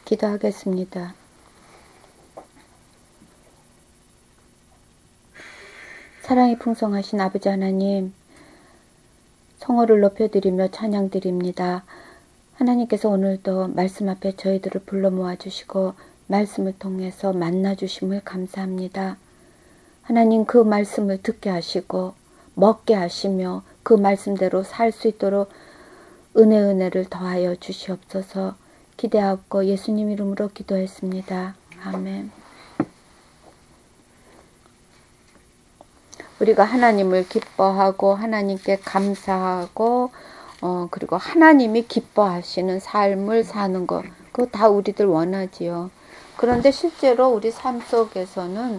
기도하겠습니다. 사랑이 풍성하신 아버지 하나님, 성호를 높여드리며 찬양드립니다. 하나님께서 오늘도 말씀 앞에 저희들을 불러 모아주시고 말씀을 통해서 만나주심을 감사합니다. 하나님, 그 말씀을 듣게 하시고 먹게 하시며 그 말씀대로 살 수 있도록 은혜를 더하여 주시옵소서. 기대하고 예수님 이름으로 기도했습니다. 아멘. 우리가 하나님을 기뻐하고 하나님께 감사하고 그리고 하나님이 기뻐하시는 삶을 사는 것, 그거 다 우리들 원하지요. 그런데 실제로 우리 삶 속에서는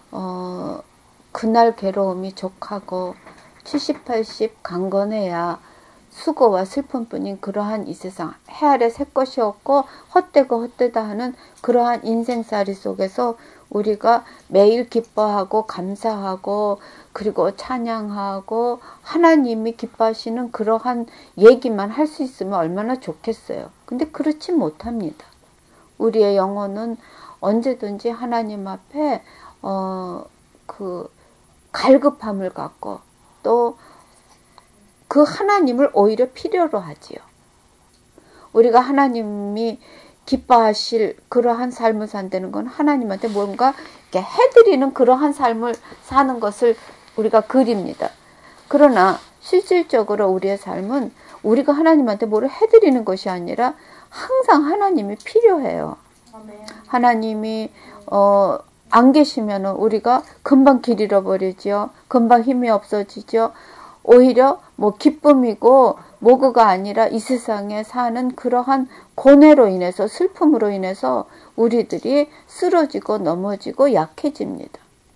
그날 괴로움이 족하고 70, 80 강건해야 수고와 슬픔뿐인 그러한 이 세상, 해 아래 새 것이 없고 헛되고 헛되다 하는 그러한 인생살이 속에서 우리가 매일 기뻐하고 감사하고 그리고 찬양하고 하나님이 기뻐하시는 그러한 얘기만 할 수 있으면 얼마나 좋겠어요. 근데 그렇지 못합니다. 우리의 영혼은 언제든지 하나님 앞에 그 갈급함을 갖고 또 그 하나님을 오히려 필요로 하지요. 우리가 하나님이 기뻐하실 그러한 삶을 산다는 건 하나님한테 뭔가 이렇게 해드리는 그러한 삶을 사는 것을 우리가 그립니다. 그러나 실질적으로 우리의 삶은 우리가 하나님한테 뭐를 해드리는 것이 아니라 항상 하나님이 필요해요. 하나님이 안 계시면 우리가 금방 길 잃어버리죠. 금방 힘이 없어지죠. 오히려 뭐 기쁨이고 뭐그가 아니라 이 세상에 사는 그러한 고뇌로 인해서 슬픔으로 인해서 우리들이 쓰러지고 넘어지고 약해집니다.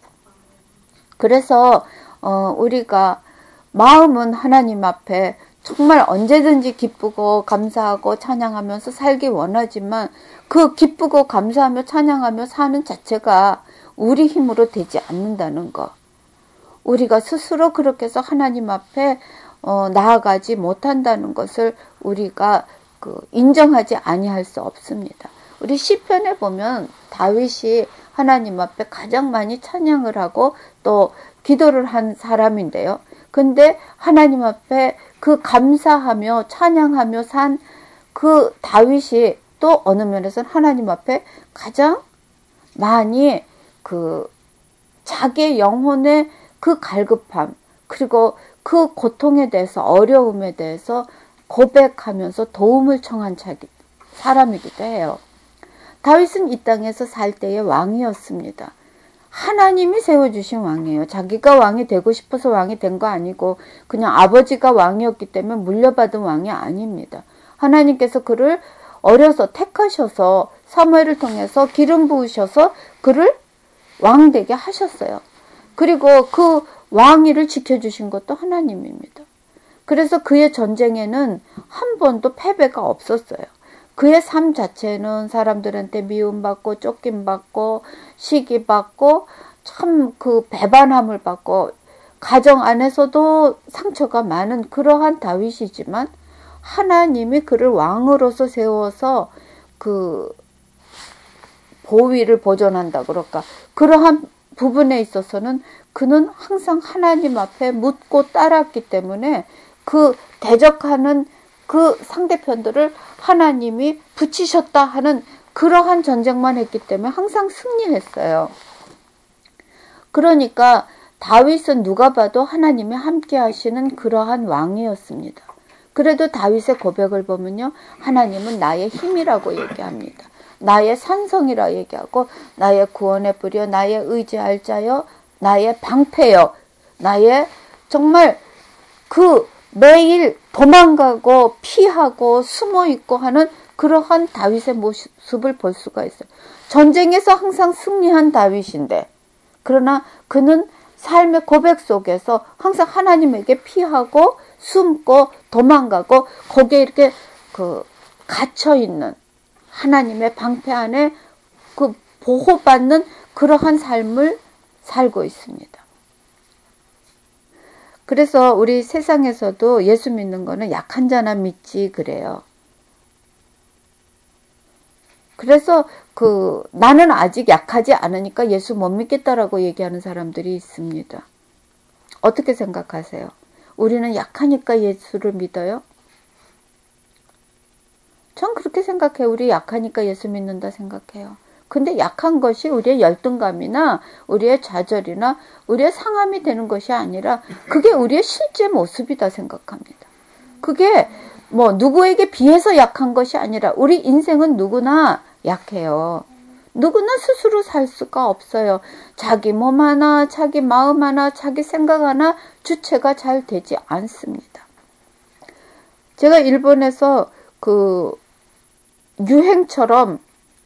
그래서 우리가 마음은 하나님 앞에 정말 언제든지 기쁘고 감사하고 찬양하면서 살기 원하지만 그 기쁘고 감사하며 찬양하며 사는 자체가 우리 힘으로 되지 않는다는 것. 우리가 스스로 그렇게 해서 하나님 앞에 나아가지 못한다는 것을 우리가 인정하지 아니할 수 없습니다. 우리 시편에 보면 다윗이 하나님 앞에 가장 많이 찬양을 하고 또 기도를 한 사람인데요. 근데 하나님 앞에 그 감사하며 찬양하며 산 그 다윗이 또 어느 면에서는 하나님 앞에 가장 많이 자기의 영혼의 그 갈급함 그리고 그 고통에 대해서 어려움에 대해서 고백하면서 도움을 청한 사람이기도 해요. 다윗은 이 땅에서 살 때의 왕이었습니다. 하나님이 세워주신 왕이에요. 자기가 왕이 되고 싶어서 왕이 된 거 아니고 그냥 아버지가 왕이었기 때문에 물려받은 왕이 아닙니다. 하나님께서 그를 어려서 택하셔서 사무엘을 통해서 기름 부으셔서 그를 왕되게 하셨어요. 그리고 그 왕위를 지켜주신 것도 하나님입니다. 그래서 그의 전쟁에는 한 번도 패배가 없었어요. 그의 삶 자체는 사람들한테 미움받고 쫓김받고 시기받고 참 그 배반함을 받고 가정 안에서도 상처가 많은 그러한 다윗이지만 하나님이 그를 왕으로서 세워서 그 보위를 보존한다 그럴까 그러한 부분에 있어서는 그는 항상 하나님 앞에 묻고 따랐기 때문에 그 대적하는 그 상대편들을 하나님이 붙이셨다 하는 그러한 전쟁만 했기 때문에 항상 승리했어요. 그러니까 다윗은 누가 봐도 하나님이 함께 하시는 그러한 왕이었습니다. 그래도 다윗의 고백을 보면요. 하나님은 나의 힘이라고 얘기합니다. 나의 산성이라 얘기하고 나의 구원의 뿌리여 나의 의지할 자여 나의 방패여 나의 정말 그 매일 도망가고 피하고 숨어있고 하는 그러한 다윗의 모습을 볼 수가 있어요. 전쟁에서 항상 승리한 다윗인데 그러나 그는 삶의 고백 속에서 항상 하나님에게 피하고 숨고 도망가고 거기에 이렇게 갇혀있는 하나님의 방패 안에 그 보호받는 그러한 삶을 살고 있습니다. 그래서 우리 세상에서도 예수 믿는 거는 약한 자나 믿지 그래요. 그래서 나는 아직 약하지 않으니까 예수 못 믿겠다라고 얘기하는 사람들이 있습니다. 어떻게 생각하세요? 우리는 약하니까 예수를 믿어요? 전 그렇게 생각해요. 우리 약하니까 예수 믿는다 생각해요. 근데 약한 것이 우리의 열등감이나 우리의 좌절이나 우리의 상함이 되는 것이 아니라 그게 우리의 실제 모습이다 생각합니다. 그게 뭐 누구에게 비해서 약한 것이 아니라 우리 인생은 누구나 약해요. 누구나 스스로 살 수가 없어요. 자기 몸 하나, 자기 마음 하나, 자기 생각 하나 주체가 잘 되지 않습니다. 제가 일본에서 유행처럼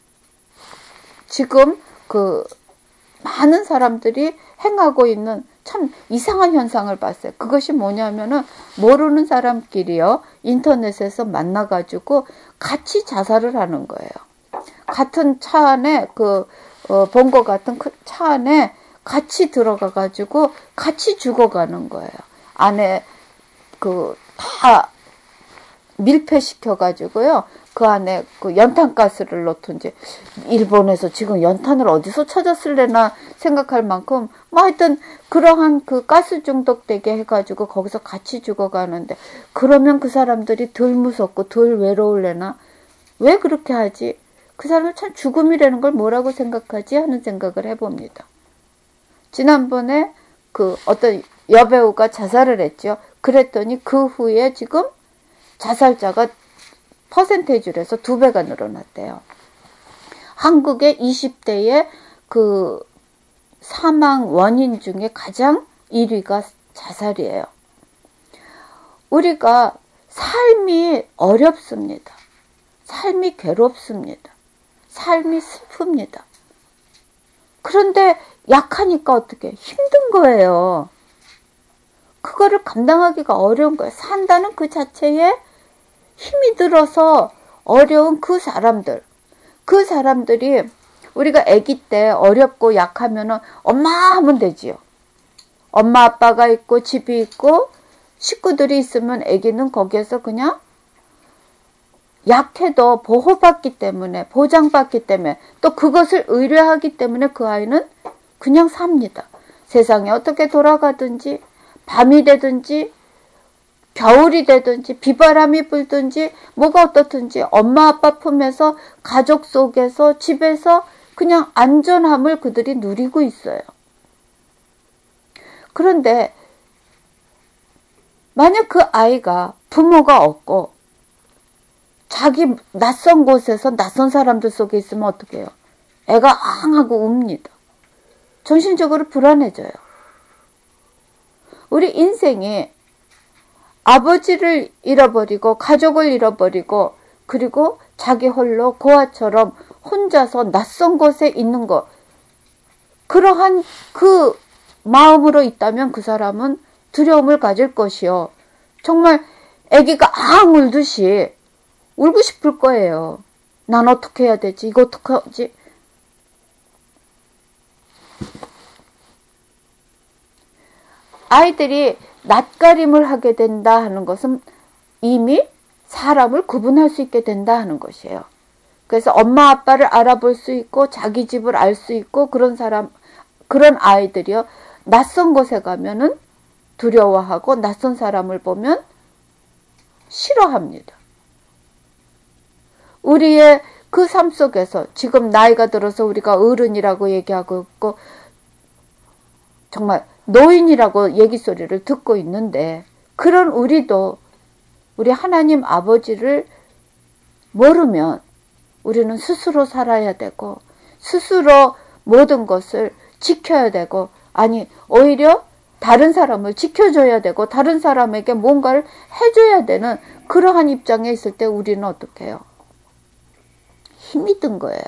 지금 많은 사람들이 행하고 있는 참 이상한 현상을 봤어요. 그것이 뭐냐면은 모르는 사람끼리요, 인터넷에서 만나가지고 같이 자살을 하는 거예요. 같은 차 안에 본거 같은 차 안에 같이 들어가가지고 같이 죽어가는 거예요. 안에 다 밀폐시켜가지고요. 그 안에 연탄가스를 넣던지, 일본에서 지금 연탄을 어디서 찾았을래나 생각할 만큼, 뭐 하여튼, 그러한 가스 중독되게 해가지고 거기서 같이 죽어가는데, 그러면 그 사람들이 덜 무섭고 덜 외로울래나? 왜 그렇게 하지? 그 사람은 참 죽음이라는 걸 뭐라고 생각하지? 하는 생각을 해봅니다. 지난번에 어떤 여배우가 자살을 했죠. 그랬더니 그 후에 지금 자살자가 퍼센테이지로 해서 2배가 늘어났대요. 한국의 20대의 사망 원인 중에 가장 1위가 자살이에요. 우리가 삶이 어렵습니다. 삶이 괴롭습니다. 삶이 슬픕니다. 그런데 약하니까 어떻게 힘든 거예요. 그거를 감당하기가 어려운 거예요. 산다는 그 자체에 힘이 들어서 어려운 그 사람들이 우리가 아기 때 어렵고 약하면은 엄마 하면 되지요. 엄마 아빠가 있고 집이 있고 식구들이 있으면 아기는 거기에서 그냥 약해도 보호받기 때문에, 보장받기 때문에, 또 그것을 의뢰하기 때문에 그 아이는 그냥 삽니다. 세상이 어떻게 돌아가든지, 밤이 되든지 겨울이 되든지 비바람이 불든지 뭐가 어떻든지 엄마 아빠 품에서, 가족 속에서, 집에서 그냥 안전함을 그들이 누리고 있어요. 그런데 만약 그 아이가 부모가 없고 자기 낯선 곳에서 낯선 사람들 속에 있으면 어떻게 해요? 애가 앙하고 웁니다. 정신적으로 불안해져요. 우리 인생이 아버지를 잃어버리고 가족을 잃어버리고 그리고 자기 홀로 고아처럼 혼자서 낯선 곳에 있는 것, 그러한 그 마음으로 있다면 그 사람은 두려움을 가질 것이요. 정말 아기가 앙 울듯이 울고 싶을 거예요. 난 어떻게 해야 되지? 이거 어떻게 하지? 아이들이 낯가림을 하게 된다 하는 것은 이미 사람을 구분할 수 있게 된다 하는 것이에요. 그래서 엄마 아빠를 알아볼 수 있고 자기 집을 알 수 있고 그런 아이들이요. 낯선 곳에 가면은 두려워하고 낯선 사람을 보면 싫어합니다. 우리의 그 삶 속에서 지금 나이가 들어서 우리가 어른이라고 얘기하고 있고 정말 노인이라고 얘기 소리를 듣고 있는데, 그런 우리도 우리 하나님 아버지를 모르면 우리는 스스로 살아야 되고 스스로 모든 것을 지켜야 되고, 아니 오히려 다른 사람을 지켜줘야 되고 다른 사람에게 뭔가를 해줘야 되는 그러한 입장에 있을 때 우리는 어떻게 해요? 힘이 든 거예요.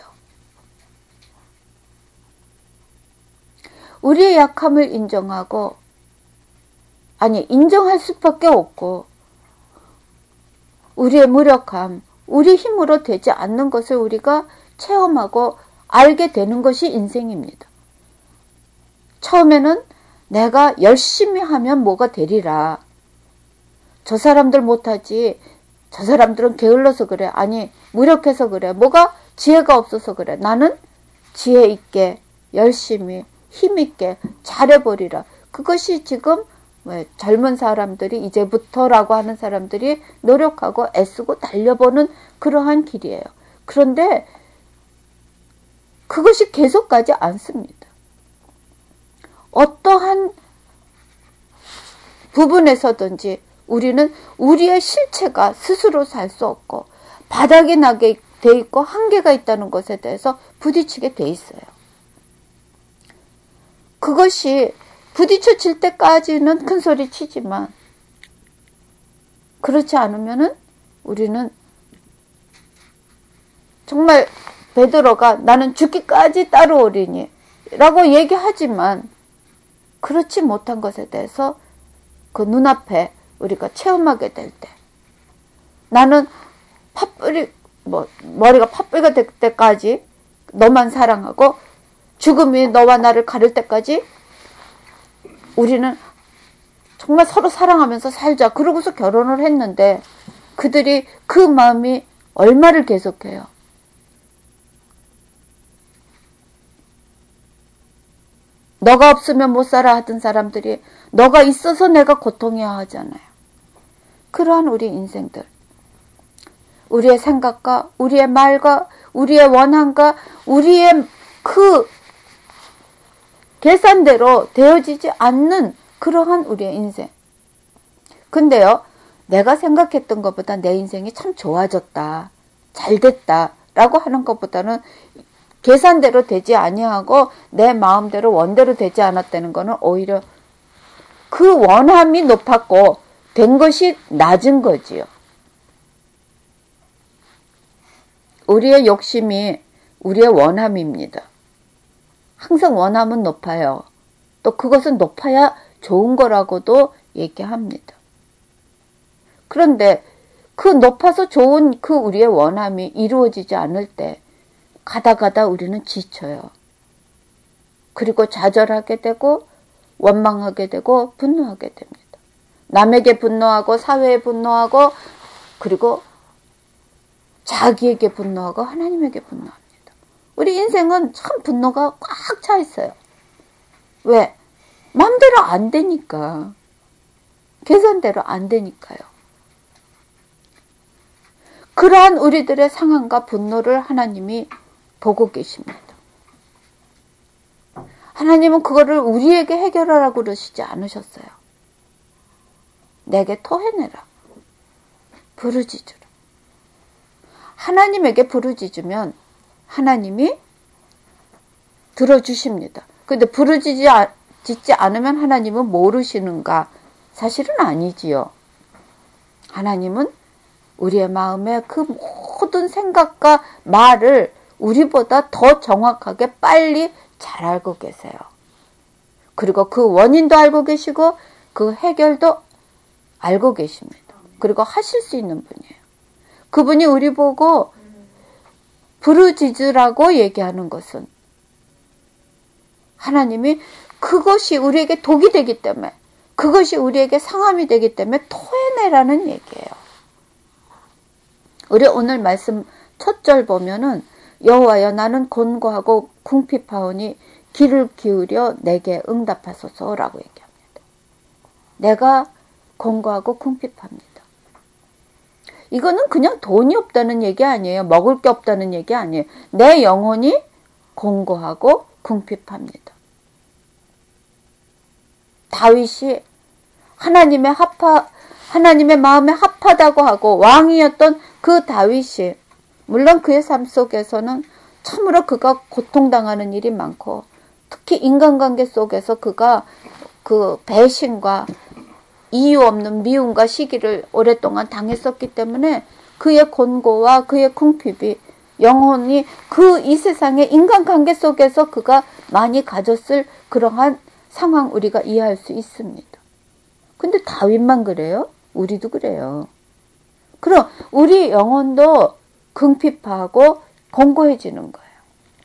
우리의 약함을 인정하고, 아니 인정할 수밖에 없고, 우리의 무력함, 우리 힘으로 되지 않는 것을 우리가 체험하고 알게 되는 것이 인생입니다. 처음에는 내가 열심히 하면 뭐가 되리라. 저 사람들 못하지. 저 사람들은 게을러서 그래. 아니 무력해서 그래. 뭐가 지혜가 없어서 그래. 나는 지혜 있게 열심히 힘있게 잘해버리라. 그것이 지금 젊은 사람들이 이제부터라고 하는 사람들이 노력하고 애쓰고 달려보는 그러한 길이에요. 그런데 그것이 계속 가지 않습니다. 어떠한 부분에서든지 우리는 우리의 실체가 스스로 살 수 없고 바닥이 나게 돼 있고 한계가 있다는 것에 대해서 부딪히게 돼 있어요. 그것이 부딪혀질 때까지는 큰 소리 치지만 그렇지 않으면은 우리는 정말 베드로가 나는 죽기까지 따라오리니 라고 얘기하지만 그렇지 못한 것에 대해서 그 눈앞에 우리가 체험하게 될 때 나는 머리가 팥뿌리가 될 때까지 너만 사랑하고 죽음이 너와 나를 가릴 때까지 우리는 정말 서로 사랑하면서 살자. 그러고서 결혼을 했는데 그들이 그 마음이 얼마를 계속해요. 너가 없으면 못 살아 하던 사람들이 너가 있어서 내가 고통해야 하잖아요. 그러한 우리 인생들. 우리의 생각과 우리의 말과 우리의 원한과 우리의 그 계산대로 되어지지 않는 그러한 우리의 인생. 근데요, 내가 생각했던 것보다 내 인생이 참 좋아졌다, 잘됐다 라고 하는 것보다는 계산대로 되지 아니하고 내 마음대로 원대로 되지 않았다는 것은 오히려 그 원함이 높았고 된 것이 낮은 거지요. 우리의 욕심이 우리의 원함입니다. 항상 원함은 높아요. 또 그것은 높아야 좋은 거라고도 얘기합니다. 그런데 그 높아서 좋은 그 우리의 원함이 이루어지지 않을 때 가다 우리는 지쳐요. 그리고 좌절하게 되고 원망하게 되고 분노하게 됩니다. 남에게 분노하고 사회에 분노하고 그리고 자기에게 분노하고 하나님에게 분노합니다. 우리 인생은 참 분노가 꽉 차 있어요. 왜? 마음대로 안 되니까. 계산대로 안 되니까요. 그러한 우리들의 상황과 분노를 하나님이 보고 계십니다. 하나님은 그거를 우리에게 해결하라고 그러시지 않으셨어요. 내게 토해내라. 부르짖으라. 하나님에게 부르짖으면 하나님이 들어주십니다. 근데 부르짖지 않으면 하나님은 모르시는가? 사실은 아니지요. 하나님은 우리의 마음의 그 모든 생각과 말을 우리보다 더 정확하게 빨리 잘 알고 계세요. 그리고 그 원인도 알고 계시고 그 해결도 알고 계십니다. 그리고 하실 수 있는 분이에요. 그분이 우리 보고 부르짖으라고 얘기하는 것은 하나님이 그것이 우리에게 독이 되기 때문에 그것이 우리에게 상함이 되기 때문에 토해내라는 얘기예요. 우리 오늘 말씀 첫 절 보면은 여호와여 나는 곤고하고 궁핍하오니 귀를 기울여 내게 응답하소서라고 얘기합니다. 내가 곤고하고 궁핍합니다. 이거는 그냥 돈이 없다는 얘기 아니에요. 먹을 게 없다는 얘기 아니에요. 내 영혼이 곤고하고 궁핍합니다. 다윗이 하나님의 마음에 합하다고 하고 왕이었던 그 다윗이 물론 그의 삶 속에서는 참으로 그가 고통당하는 일이 많고 특히 인간관계 속에서 그가 그 배신과 이유 없는 미움과 시기를 오랫동안 당했었기 때문에 그의 곤고와 그의 궁핍이 영혼이 그 이 세상의 인간관계 속에서 그가 많이 가졌을 그러한 상황 우리가 이해할 수 있습니다. 근데 다윗만 그래요? 우리도 그래요. 그럼 우리 영혼도 궁핍하고 곤고해지는 거예요.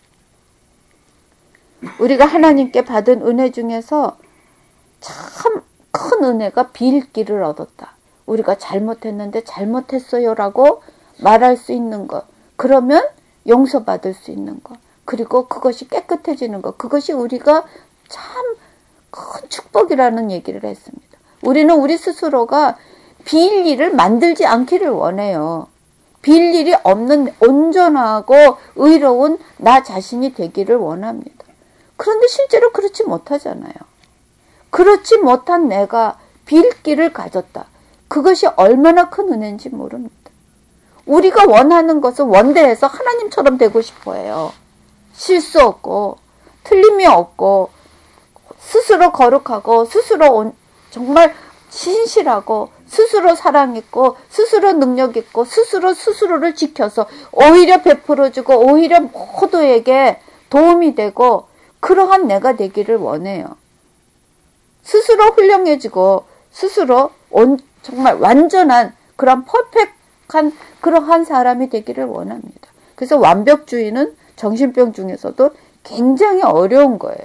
우리가 하나님께 받은 은혜 중에서 참 큰 은혜가 빌기를 얻었다. 우리가 잘못했는데 잘못했어요 라고 말할 수 있는 것. 그러면 용서받을 수 있는 것, 그리고 그것이 깨끗해지는 것, 그것이 우리가 참 큰 축복이라는 얘기를 했습니다. 우리는 우리 스스로가 비일 일을 만들지 않기를 원해요. 비일 일이 없는 온전하고 의로운 나 자신이 되기를 원합니다. 그런데 실제로 그렇지 못하잖아요. 그렇지 못한 내가 빌 길을 가졌다. 그것이 얼마나 큰 은혜인지 모릅니다. 우리가 원하는 것은 원대해서 하나님처럼 되고 싶어 해요. 실수 없고 틀림이 없고 스스로 거룩하고 스스로 정말 신실하고 스스로 사랑 있고 스스로 능력 있고 스스로를 지켜서 오히려 베풀어주고 오히려 모두에게 도움이 되고 그러한 내가 되기를 원해요. 스스로 훌륭해지고 스스로 정말 완전한 그런 퍼펙트한 그러한 사람이 되기를 원합니다. 그래서 완벽주의는 정신병 중에서도 굉장히 어려운 거예요.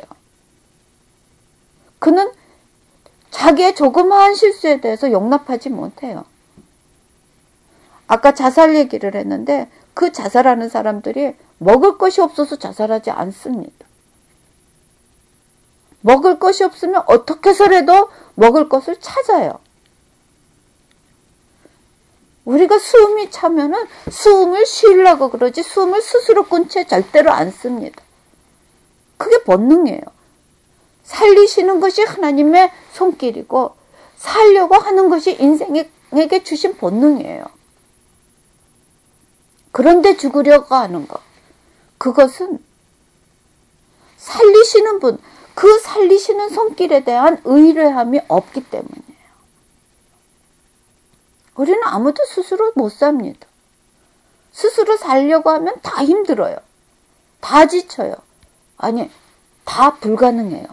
그는 자기의 조그마한 실수에 대해서 용납하지 못해요. 아까 자살 얘기를 했는데 그 자살하는 사람들이 먹을 것이 없어서 자살하지 않습니다. 먹을 것이 없으면 어떻게 해서라도 먹을 것을 찾아요. 우리가 숨이 차면은 숨을 쉬려고 그러지 숨을 스스로 꾼 채 절대로 안 씁니다. 그게 본능이에요. 살리시는 것이 하나님의 손길이고 살려고 하는 것이 인생에게 주신 본능이에요. 그런데 죽으려고 하는 것, 그것은 살리시는 분, 그 살리시는 손길에 대한 의뢰함이 없기 때문이에요. 우리는 아무도 스스로 못 삽니다. 스스로 살려고 하면 다 힘들어요. 다 지쳐요. 아니, 다 불가능해요.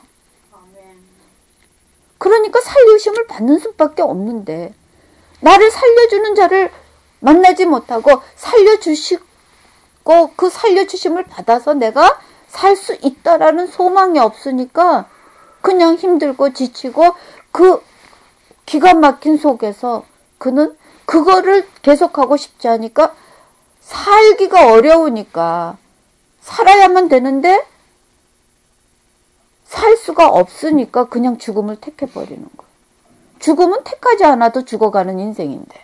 그러니까 살리심을 받는 수밖에 없는데 나를 살려주는 자를 만나지 못하고 살려주시고 그 살려주심을 받아서 내가 살 수 있다라는 소망이 없으니까 그냥 힘들고 지치고 그 기가 막힌 속에서 그는 그거를 계속하고 싶지 않으니까 살기가 어려우니까 살아야만 되는데 살 수가 없으니까 그냥 죽음을 택해버리는 거예요. 죽음은 택하지 않아도 죽어가는 인생인데.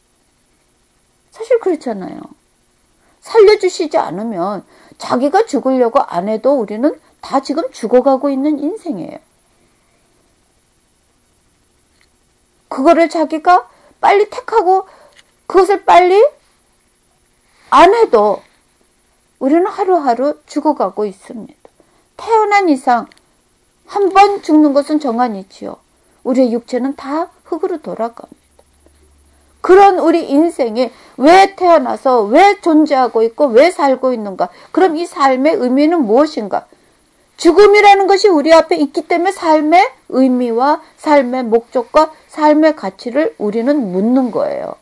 사실 그렇잖아요. 살려주시지 않으면 자기가 죽으려고 안 해도 우리는 다 지금 죽어가고 있는 인생이에요. 그거를 자기가 빨리 택하고 그것을 빨리 안 해도 우리는 하루하루 죽어가고 있습니다. 태어난 이상 한 번 죽는 것은 정한이지요. 우리의 육체는 다 흙으로 돌아갑니다. 그런 우리 인생이 왜 태어나서 왜 존재하고 있고 왜 살고 있는가? 그럼 이 삶의 의미는 무엇인가? 죽음이라는 것이 우리 앞에 있기 때문에 삶의 의미와 삶의 목적과 삶의 가치를 우리는 묻는 거예요.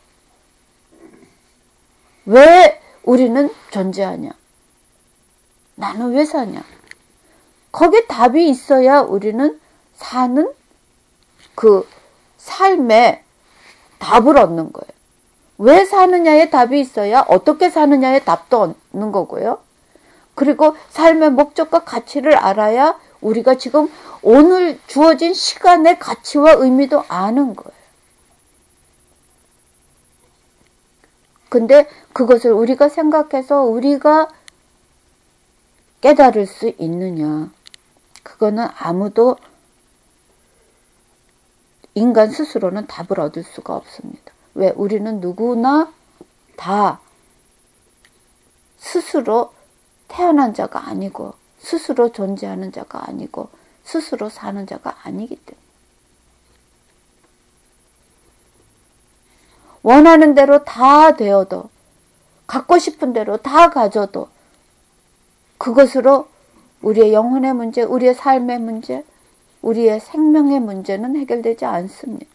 왜 우리는 존재하냐? 나는 왜 사냐? 거기에 답이 있어야 우리는 사는 그 삶의 답을 얻는 거예요. 왜 사느냐에 답이 있어야 어떻게 사느냐에 답도 얻는 거고요. 그리고 삶의 목적과 가치를 알아야 우리가 지금 오늘 주어진 시간의 가치와 의미도 아는 거예요. 근데 그것을 우리가 생각해서 우리가 깨달을 수 있느냐? 그거는 아무도 인간 스스로는 답을 얻을 수가 없습니다. 왜? 우리는 누구나 다 스스로 태어난 자가 아니고 스스로 존재하는 자가 아니고 스스로 사는 자가 아니기 때문에 원하는 대로 다 되어도 갖고 싶은 대로 다 가져도 그것으로 우리의 영혼의 문제, 우리의 삶의 문제, 우리의 생명의 문제는 해결되지 않습니다.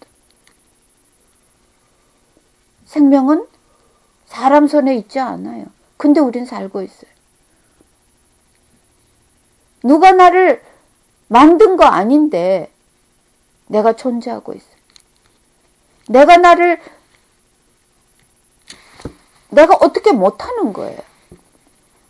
생명은 사람 손에 있지 않아요. 근데 우린 살고 있어요. 누가 나를 만든 거 아닌데 내가 존재하고 있어요. 내가 어떻게 못하는 거예요.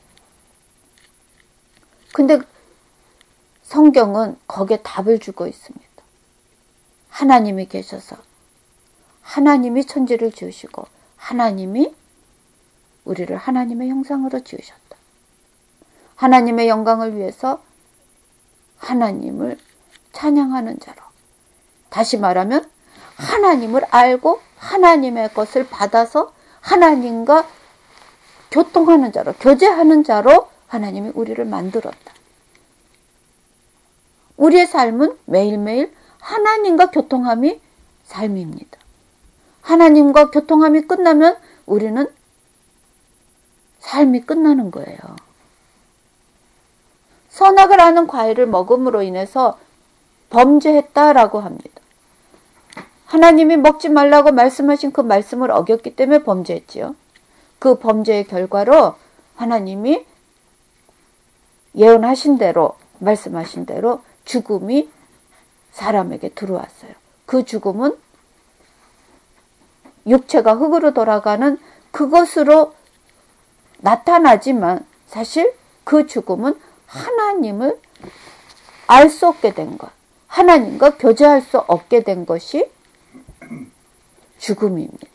근데 성경은 거기에 답을 주고 있습니다. 하나님이 계셔서 하나님이 천지를 지으시고 하나님이 우리를 하나님의 형상으로 지으셨다. 하나님의 영광을 위해서 하나님을 찬양하는 자로, 다시 말하면 하나님을 알고 하나님의 것을 받아서 하나님과 교통하는 자로, 교제하는 자로 하나님이 우리를 만들었다. 우리의 삶은 매일매일 하나님과 교통함이 삶입니다. 하나님과 교통함이 끝나면 우리는 삶이 끝나는 거예요. 선악을 아는 과일을 먹음으로 인해서 범죄했다라고 합니다. 하나님이 먹지 말라고 말씀하신 그 말씀을 어겼기 때문에 범죄했지요. 그 범죄의 결과로 하나님이 예언하신 대로, 말씀하신 대로 죽음이 사람에게 들어왔어요. 그 죽음은 육체가 흙으로 돌아가는 그것으로 나타나지만 사실 그 죽음은 하나님을 알 수 없게 된 것, 하나님과 교제할 수 없게 된 것이 죽음입니다.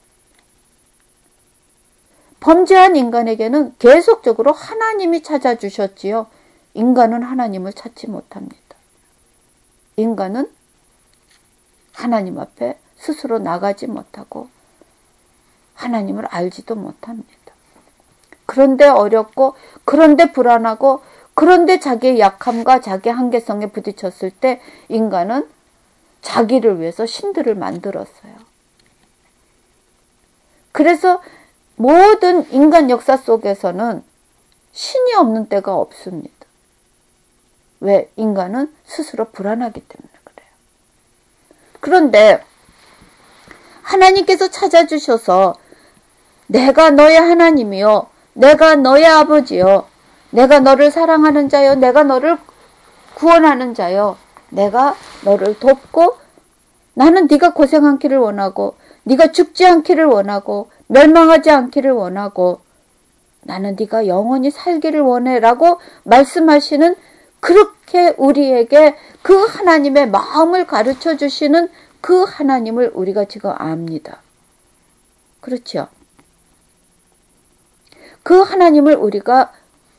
범죄한 인간에게는 계속적으로 하나님이 찾아주셨지요. 인간은 하나님을 찾지 못합니다. 인간은 하나님 앞에 스스로 나가지 못하고 하나님을 알지도 못합니다. 그런데 어렵고, 그런데 불안하고, 그런데 자기의 약함과 자기의 한계성에 부딪혔을 때 인간은 자기를 위해서 신들을 만들었어요. 그래서 모든 인간 역사 속에서는 신이 없는 때가 없습니다. 왜? 인간은 스스로 불안하기 때문에 그래요. 그런데 하나님께서 찾아주셔서 내가 너의 하나님이요, 내가 너의 아버지요, 내가 너를 사랑하는 자요, 내가 너를 구원하는 자요, 내가 너를 돕고 나는 네가 고생 않기를 원하고 네가 죽지 않기를 원하고 멸망하지 않기를 원하고 나는 네가 영원히 살기를 원해 라고 말씀하시는, 그렇게 우리에게 그 하나님의 마음을 가르쳐 주시는 그 하나님을 우리가 지금 압니다. 그렇죠? 그 하나님을 우리가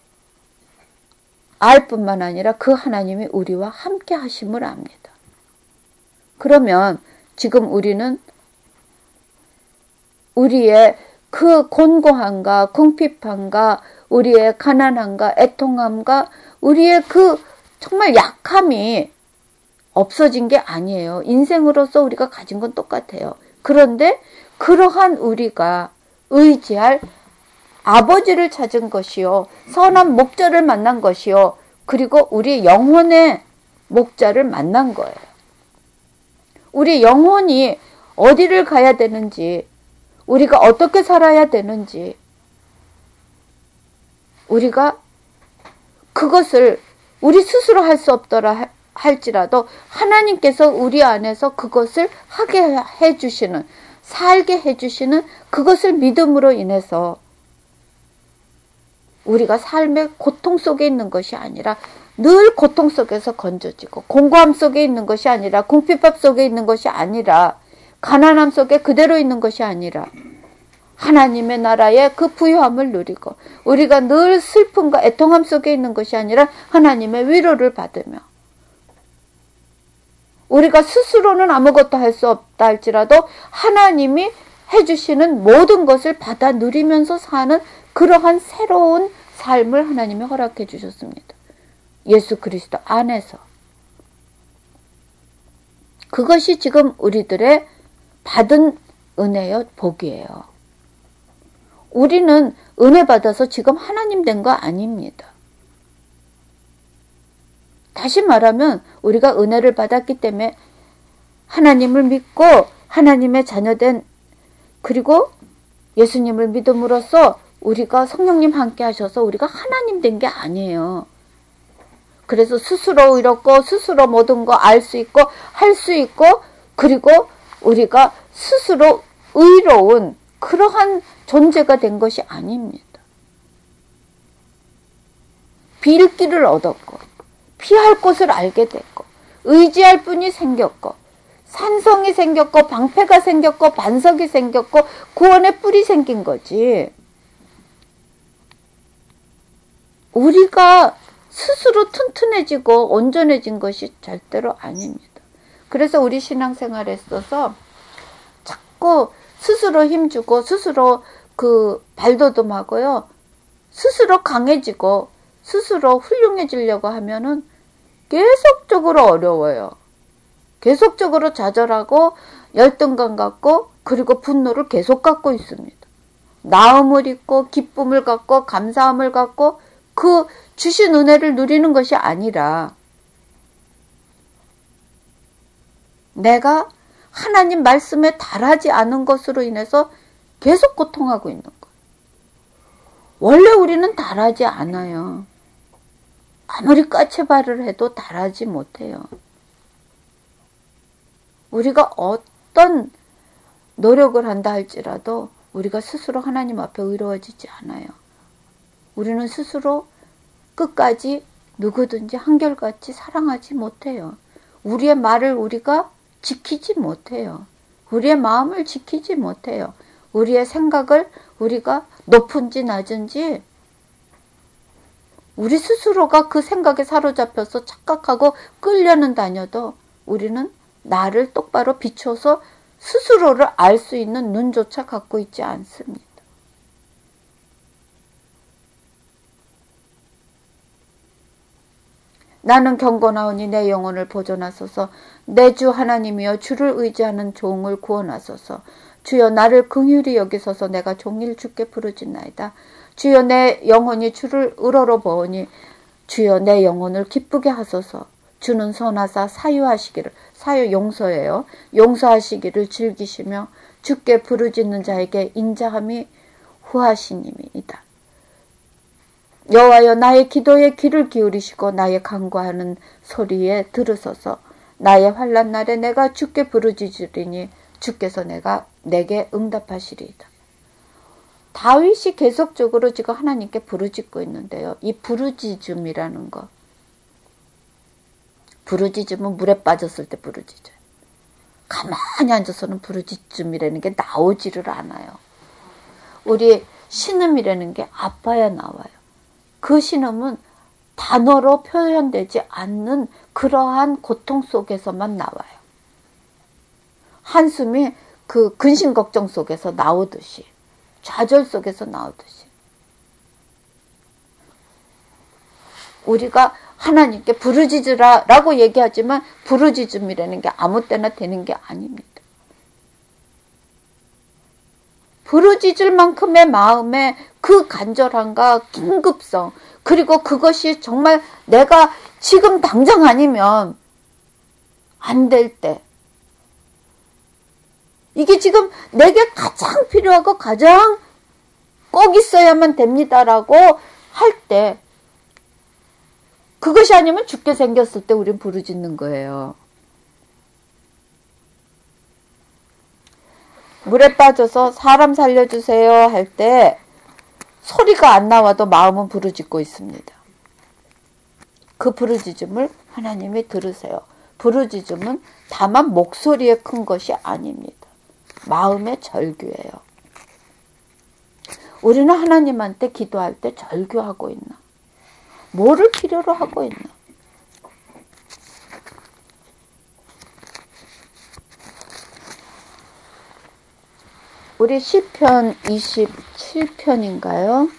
알 뿐만 아니라 그 하나님이 우리와 함께 하심을 압니다. 그러면 지금 우리는 우리의 그 곤고함과 궁핍함과 우리의 가난함과 애통함과 우리의 그 정말 약함이 없어진 게 아니에요. 인생으로서 우리가 가진 건 똑같아요. 그런데 그러한 우리가 의지할 아버지를 찾은 것이요, 선한 목자를 만난 것이요, 그리고 우리 영혼의 목자를 만난 거예요. 우리 영혼이 어디를 가야 되는지, 우리가 어떻게 살아야 되는지, 우리가 그것을 우리 스스로 할 수 없더라 할지라도 하나님께서 우리 안에서 그것을 하게 해주시는, 살게 해주시는 그것을 믿음으로 인해서 우리가 삶의 고통 속에 있는 것이 아니라 늘 고통 속에서 건져지고, 공고함 속에 있는 것이 아니라, 궁핍함 속에 있는 것이 아니라, 가난함 속에 그대로 있는 것이 아니라 하나님의 나라의 그 부유함을 누리고, 우리가 늘 슬픔과 애통함 속에 있는 것이 아니라 하나님의 위로를 받으며, 우리가 스스로는 아무것도 할 수 없다 할지라도 하나님이 해주시는 모든 것을 받아 누리면서 사는 그러한 새로운 삶을 하나님이 허락해 주셨습니다. 예수 그리스도 안에서. 그것이 지금 우리들의 받은 은혜요, 복이에요. 우리는 은혜 받아서 지금 하나님 된 거 아닙니다. 다시 말하면 우리가 은혜를 받았기 때문에 하나님을 믿고 하나님의 자녀된, 그리고 예수님을 믿음으로써 우리가 성령님 함께 하셔서 우리가 하나님 된 게 아니에요. 그래서 스스로 의롭고 스스로 모든 거 알 수 있고 할 수 있고, 그리고 우리가 스스로 의로운 그러한 존재가 된 것이 아닙니다. 빌 길을 얻었고 피할 곳을 알게 됐고 의지할 분이 생겼고 산성이 생겼고 방패가 생겼고 반석이 생겼고 구원의 뿔이 생긴 거지. 우리가 스스로 튼튼해지고 온전해진 것이 절대로 아닙니다. 그래서 우리 신앙생활에 있어서 자꾸 스스로 힘주고 스스로 그 발돋움하고요. 스스로 강해지고 스스로 훌륭해지려고 하면은 계속적으로 어려워요. 계속적으로 좌절하고 열등감 갖고 그리고 분노를 계속 갖고 있습니다. 나음을 잊고 기쁨을 갖고 감사함을 갖고 그 주신 은혜를 누리는 것이 아니라 내가 하나님 말씀에 달하지 않은 것으로 인해서 계속 고통하고 있는 거예요. 원래 우리는 달하지 않아요. 아무리 까치발을 해도 달하지 못해요. 우리가 어떤 노력을 한다 할지라도 우리가 스스로 하나님 앞에 의로워지지 않아요. 우리는 스스로 끝까지 누구든지 한결같이 사랑하지 못해요. 우리의 말을 우리가 지키지 못해요. 우리의 마음을 지키지 못해요. 우리의 생각을 우리가 높은지 낮은지 우리 스스로가 그 생각에 사로잡혀서 착각하고 끌려는 다녀도 우리는 나를 똑바로 비춰서 스스로를 알 수 있는 눈조차 갖고 있지 않습니다. 나는 경건하오니 내 영혼을 보존하소서. 내 주 하나님이여 주를 의지하는 종을 구원하소서. 주여 나를 긍휼히 여기소서. 내가 종일 주께 부르짖나이다. 주여 내 영혼이 주를 우러러 보오니 주여 내 영혼을 기쁘게 하소서. 주는 선하사 사유하시기를, 사유 용서예요. 용서하시기를 즐기시며 주께 부르짖는 자에게 인자함이 후하시님이다. 여호와여 나의 기도에 귀를 기울이시고 나의 간구하는 소리에 들으소서. 나의 환난 날에 내가 주께 부르짖으리니 주께서 내게 응답하시리이다. 다윗이 계속적으로 지금 하나님께 부르짖고 있는데요. 이 부르짖음이라는 거. 부르짖음은 물에 빠졌을 때 부르짖어요. 가만히 앉아서는 부르짖음이라는 게 나오지를 않아요. 우리 신음이라는 게 아파야 나와요. 그 신음은 단어로 표현되지 않는 그러한 고통 속에서만 나와요. 한숨이 그 근심 걱정 속에서 나오듯이, 좌절 속에서 나오듯이. 우리가 하나님께 부르짖으라 라고 얘기하지만 부르짖음이라는 게 아무 때나 되는 게 아닙니다. 부르짖을 만큼의 마음의 그 간절함과 긴급성, 그리고 그것이 정말 내가 지금 당장 아니면 안 될 때, 이게 지금 내게 가장 필요하고 가장 꼭 있어야만 됩니다라고 할 때, 그것이 아니면 죽게 생겼을 때 우린 부르짖는 거예요. 물에 빠져서 사람 살려주세요 할 때 소리가 안 나와도 마음은 부르짖고 있습니다. 그 부르짖음을 하나님이 들으세요. 부르짖음은 다만 목소리에 큰 것이 아닙니다. 마음의 절규예요. 우리는 하나님한테 기도할 때 절규하고 있나? 뭐를 필요로 하고 있나? 우리 시편 27편인가요?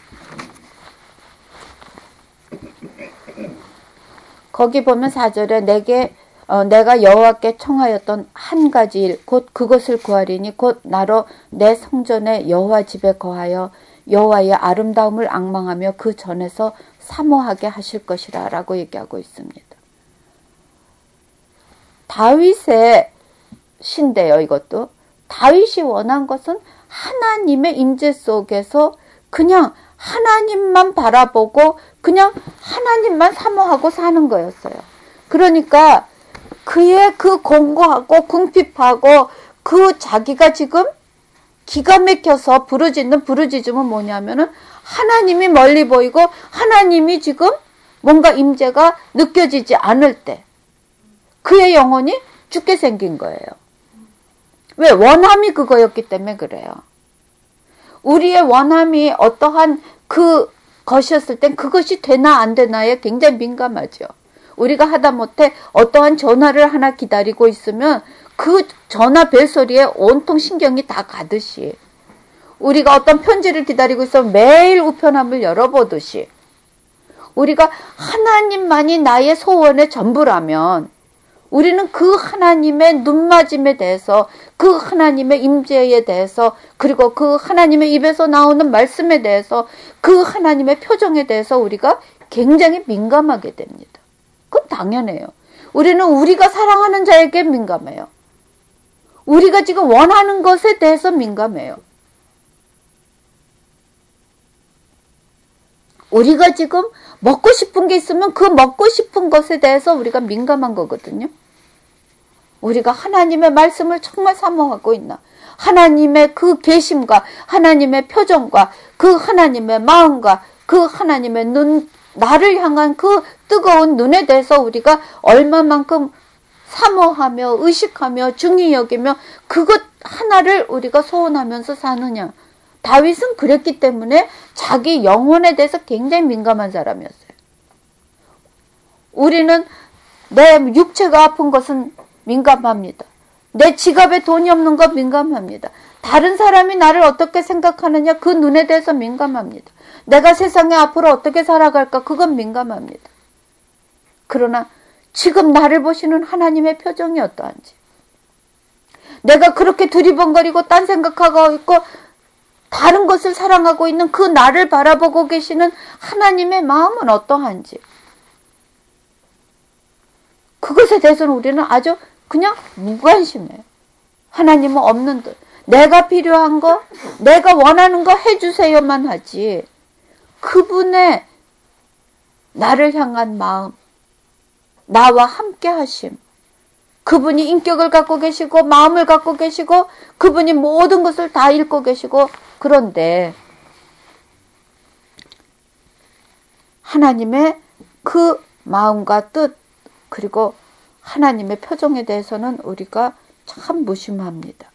거기 보면 4절에 내가 여호와께 청하였던 한 가지 일 곧 그것을 구하리니 곧 나로 내 성전의 여호와 집에 거하여 여호와의 아름다움을 앙망하며 그 전에서 사모하게 하실 것이라 라고 얘기하고 있습니다. 다윗의 시인데요. 이것도 다윗이 원한 것은 하나님의 임재 속에서 그냥 하나님만 바라보고 그냥 하나님만 사모하고 사는 거였어요. 그러니까 그의 그 공고하고 궁핍하고 그 자기가 지금 기가 막혀서 부르짖는 부르짖음은 뭐냐면은 하나님이 멀리 보이고 하나님이 지금 뭔가 임재가 느껴지지 않을 때 그의 영혼이 죽게 생긴 거예요. 왜? 원함이 그거였기 때문에 그래요. 우리의 원함이 어떠한 그 것이었을 땐 그것이 되나 안 되나에 굉장히 민감하죠. 우리가 하다못해 어떠한 전화를 하나 기다리고 있으면 그 전화 벨소리에 온통 신경이 다 가듯이, 우리가 어떤 편지를 기다리고 있으면 매일 우편함을 열어보듯이, 우리가 하나님만이 나의 소원의 전부라면 우리는 그 하나님의 눈맞음에 대해서, 그 하나님의 임재에 대해서, 그리고 그 하나님의 입에서 나오는 말씀에 대해서, 그 하나님의 표정에 대해서 우리가 굉장히 민감하게 됩니다. 그건 당연해요. 우리는 우리가 사랑하는 자에게 민감해요. 우리가 지금 원하는 것에 대해서 민감해요. 우리가 지금 먹고 싶은 게 있으면 그 먹고 싶은 것에 대해서 우리가 민감한 거거든요. 우리가 하나님의 말씀을 정말 사모하고 있나? 하나님의 그 계심과 하나님의 표정과 그 하나님의 마음과 그 하나님의 눈, 나를 향한 그 뜨거운 눈에 대해서 우리가 얼마만큼 사모하며 의식하며 중히 여기며 그것 하나를 우리가 소원하면서 사느냐. 다윗은 그랬기 때문에 자기 영혼에 대해서 굉장히 민감한 사람이었어요. 우리는 내 육체가 아픈 것은 민감합니다. 내 지갑에 돈이 없는 거 민감합니다. 다른 사람이 나를 어떻게 생각하느냐 그 눈에 대해서 민감합니다. 내가 세상에 앞으로 어떻게 살아갈까 그건 민감합니다. 그러나 지금 나를 보시는 하나님의 표정이 어떠한지, 내가 그렇게 두리번거리고 딴 생각하고 있고 다른 것을 사랑하고 있는 그 나를 바라보고 계시는 하나님의 마음은 어떠한지, 그것에 대해서는 우리는 아주 그냥 무관심해요. 하나님은 없는 듯 내가 필요한 거, 내가 원하는 거 해주세요만 하지, 그분의 나를 향한 마음, 나와 함께 하심, 그분이 인격을 갖고 계시고 마음을 갖고 계시고 그분이 모든 것을 다 읽고 계시고, 그런데 하나님의 그 마음과 뜻 그리고 하나님의 표정에 대해서는 우리가 참 무심합니다.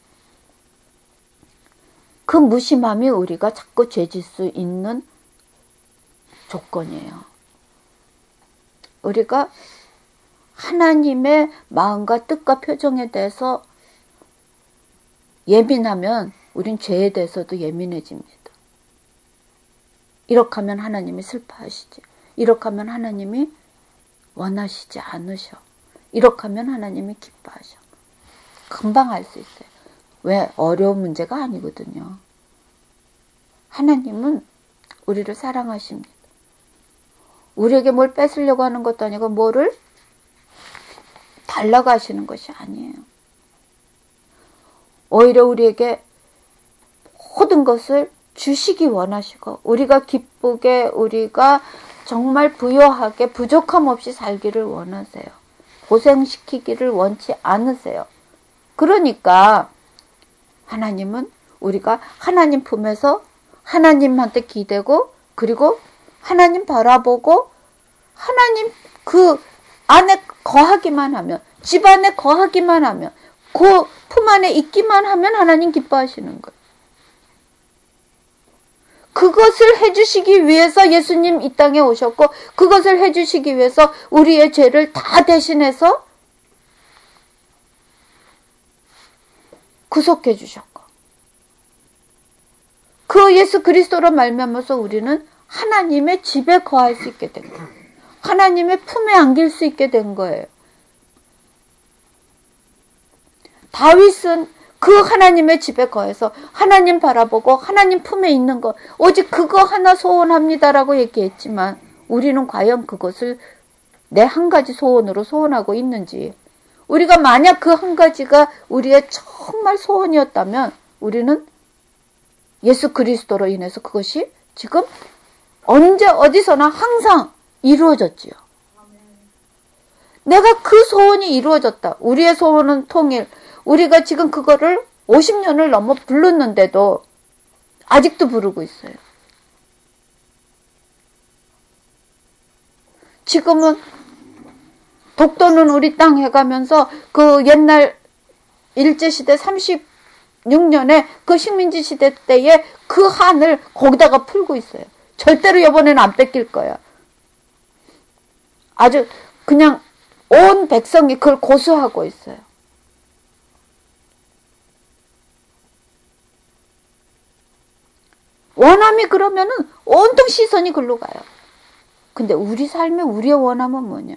그 무심함이 우리가 자꾸 죄질 수 있는 조건이에요. 우리가 하나님의 마음과 뜻과 표정에 대해서 예민하면 우린 죄에 대해서도 예민해집니다. 이렇게 하면 하나님이 슬퍼하시지, 이렇게 하면 하나님이 원하시지 않으셔, 이렇게 하면 하나님이 기뻐하셔. 금방 알 수 있어요. 왜? 어려운 문제가 아니거든요. 하나님은 우리를 사랑하십니다. 우리에게 뭘 뺏으려고 하는 것도 아니고 뭐를 달라고 하시는 것이 아니에요. 오히려 우리에게 모든 것을 주시기 원하시고 우리가 기쁘게, 우리가 정말 부요하게 부족함 없이 살기를 원하세요. 고생시키기를 원치 않으세요. 그러니까 하나님은 우리가 하나님 품에서 하나님한테 기대고, 그리고 하나님 바라보고 하나님 그 안에 거하기만 하면, 집 안에 거하기만 하면, 그 품 안에 있기만 하면 하나님 기뻐하시는 거예요. 그것을 해주시기 위해서 예수님 이 땅에 오셨고, 그것을 해주시기 위해서 우리의 죄를 다 대신해서 구속해 주셨고, 그 예수 그리스도로 말미암아서 우리는 하나님의 집에 거할 수 있게 된 거예요. 하나님의 품에 안길 수 있게 된 거예요. 다윗은 그 하나님의 집에 거해서 하나님 바라보고 하나님 품에 있는 것, 오직 그거 하나 소원합니다라고 얘기했지만, 우리는 과연 그것을 내 한 가지 소원으로 소원하고 있는지, 우리가 만약 그 한 가지가 우리의 정말 소원이었다면 우리는 예수 그리스도로 인해서 그것이 지금 언제 어디서나 항상 이루어졌지요. 내가 그 소원이 이루어졌다. 우리의 소원은 통일. 우리가 지금 그거를 50년을 넘어 불렀는데도 아직도 부르고 있어요. 지금은 독도는 우리 땅 해가면서 그 옛날 일제시대 36년에 그 식민지 시대 때에 그 한을 거기다가 풀고 있어요. 절대로 이번에는 안 뺏길 거야. 아주 그냥 온 백성이 그걸 고수하고 있어요. 원함이 그러면은 온통 시선이 글로 가요. 근데 우리 삶에 우리의 원함은 뭐냐?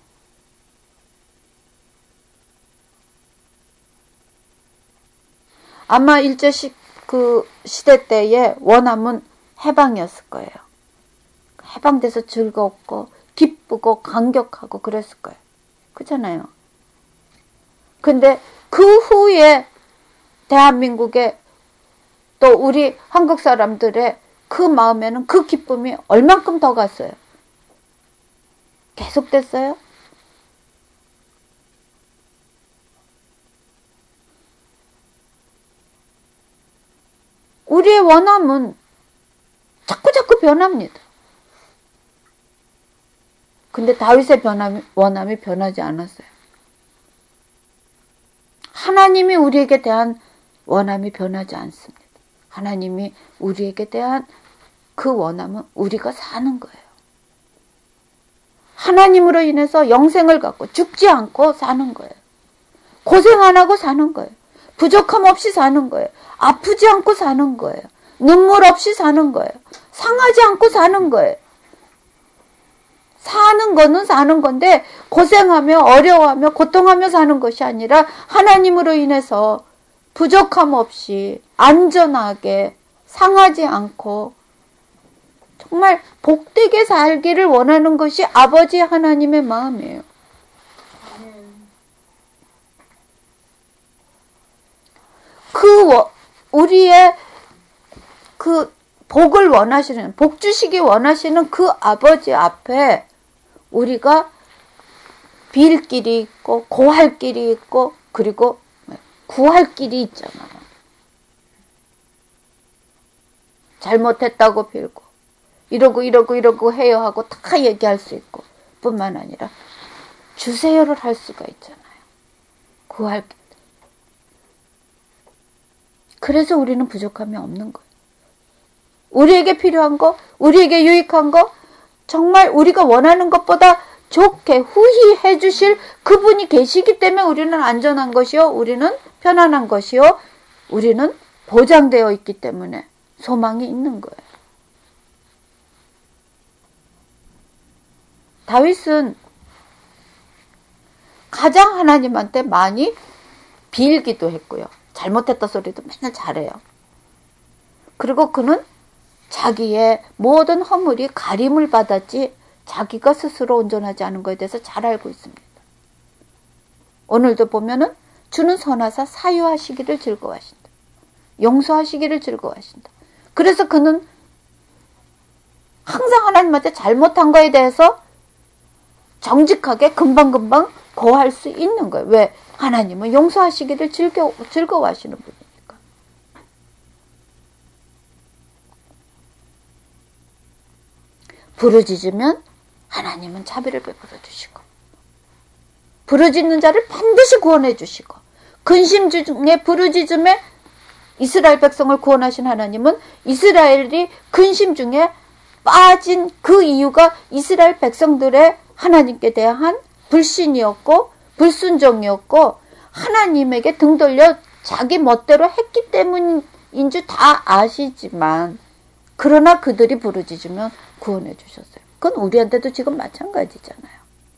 아마 일제 그 시대 때의 원함은 해방이었을 거예요. 해방돼서 즐겁고 기쁘고 감격하고 그랬을 거예요. 그렇잖아요. 근데 그 후에 대한민국의 또 우리 한국 사람들의 그 마음에는 그 기쁨이 얼만큼 더 갔어요? 계속됐어요? 우리의 원함은 자꾸 변합니다. 근데 다윗의 원함이 변하지 않았어요. 하나님이 우리에게 대한 원함이 변하지 않습니다. 하나님이 우리에게 대한 그 원함은 우리가 사는 거예요. 하나님으로 인해서 영생을 갖고 죽지 않고 사는 거예요. 고생 안 하고 사는 거예요. 부족함 없이 사는 거예요. 아프지 않고 사는 거예요. 눈물 없이 사는 거예요. 상하지 않고 사는 거예요. 사는 거는 사는 건데 고생하며 어려워하며 고통하며 사는 것이 아니라 하나님으로 인해서 부족함 없이 안전하게 상하지 않고 정말 복되게 살기를 원하는 것이 아버지 하나님의 마음이에요. 우리의 그 복을 원하시는, 복 주시기 원하시는 그 아버지 앞에 우리가 빌 길이 있고 고할 길이 있고 그리고 구할 길이 있잖아요. 잘못했다고 빌고 이러고 해요 하고 다 얘기할 수 있고 뿐만 아니라 주세요를 할 수가 있잖아요. 구할 길. 그래서 우리는 부족함이 없는 거예요. 우리에게 필요한 거, 우리에게 유익한 거, 정말 우리가 원하는 것보다 좋게 후히 해주실 그분이 계시기 때문에 우리는 안전한 것이요, 우리는 편안한 것이요, 우리는 보장되어 있기 때문에 소망이 있는 거예요. 다윗은 가장 하나님한테 많이 빌기도 했고요. 잘못했다 소리도 맨날 잘해요. 그리고 그는 자기의 모든 허물이 가림을 받았지 자기가 스스로 온전하지 않은 것에 대해서 잘 알고 있습니다. 오늘도 보면은 주는 선하사 사유하시기를 즐거워하신다. 용서하시기를 즐거워하신다. 그래서 그는 항상 하나님한테 잘못한 거에 대해서 정직하게 금방금방 고할 수 있는 거예요. 왜? 하나님은 용서하시기를 즐거워하시는 분이니까. 부르짖으면 하나님은 자비를 베풀어 주시고 부르짖는 자를 반드시 구원해 주시고 근심 중에 부르짖음에 이스라엘 백성을 구원하신 하나님은 이스라엘이 근심 중에 빠진 그 이유가 이스라엘 백성들의 하나님께 대한 불신이었고 불순종이었고 하나님에게 등 돌려 자기 멋대로 했기 때문인 줄 다 아시지만 그러나 그들이 부르짖으면 구원해 주셨어요. 그건 우리한테도 지금 마찬가지잖아요.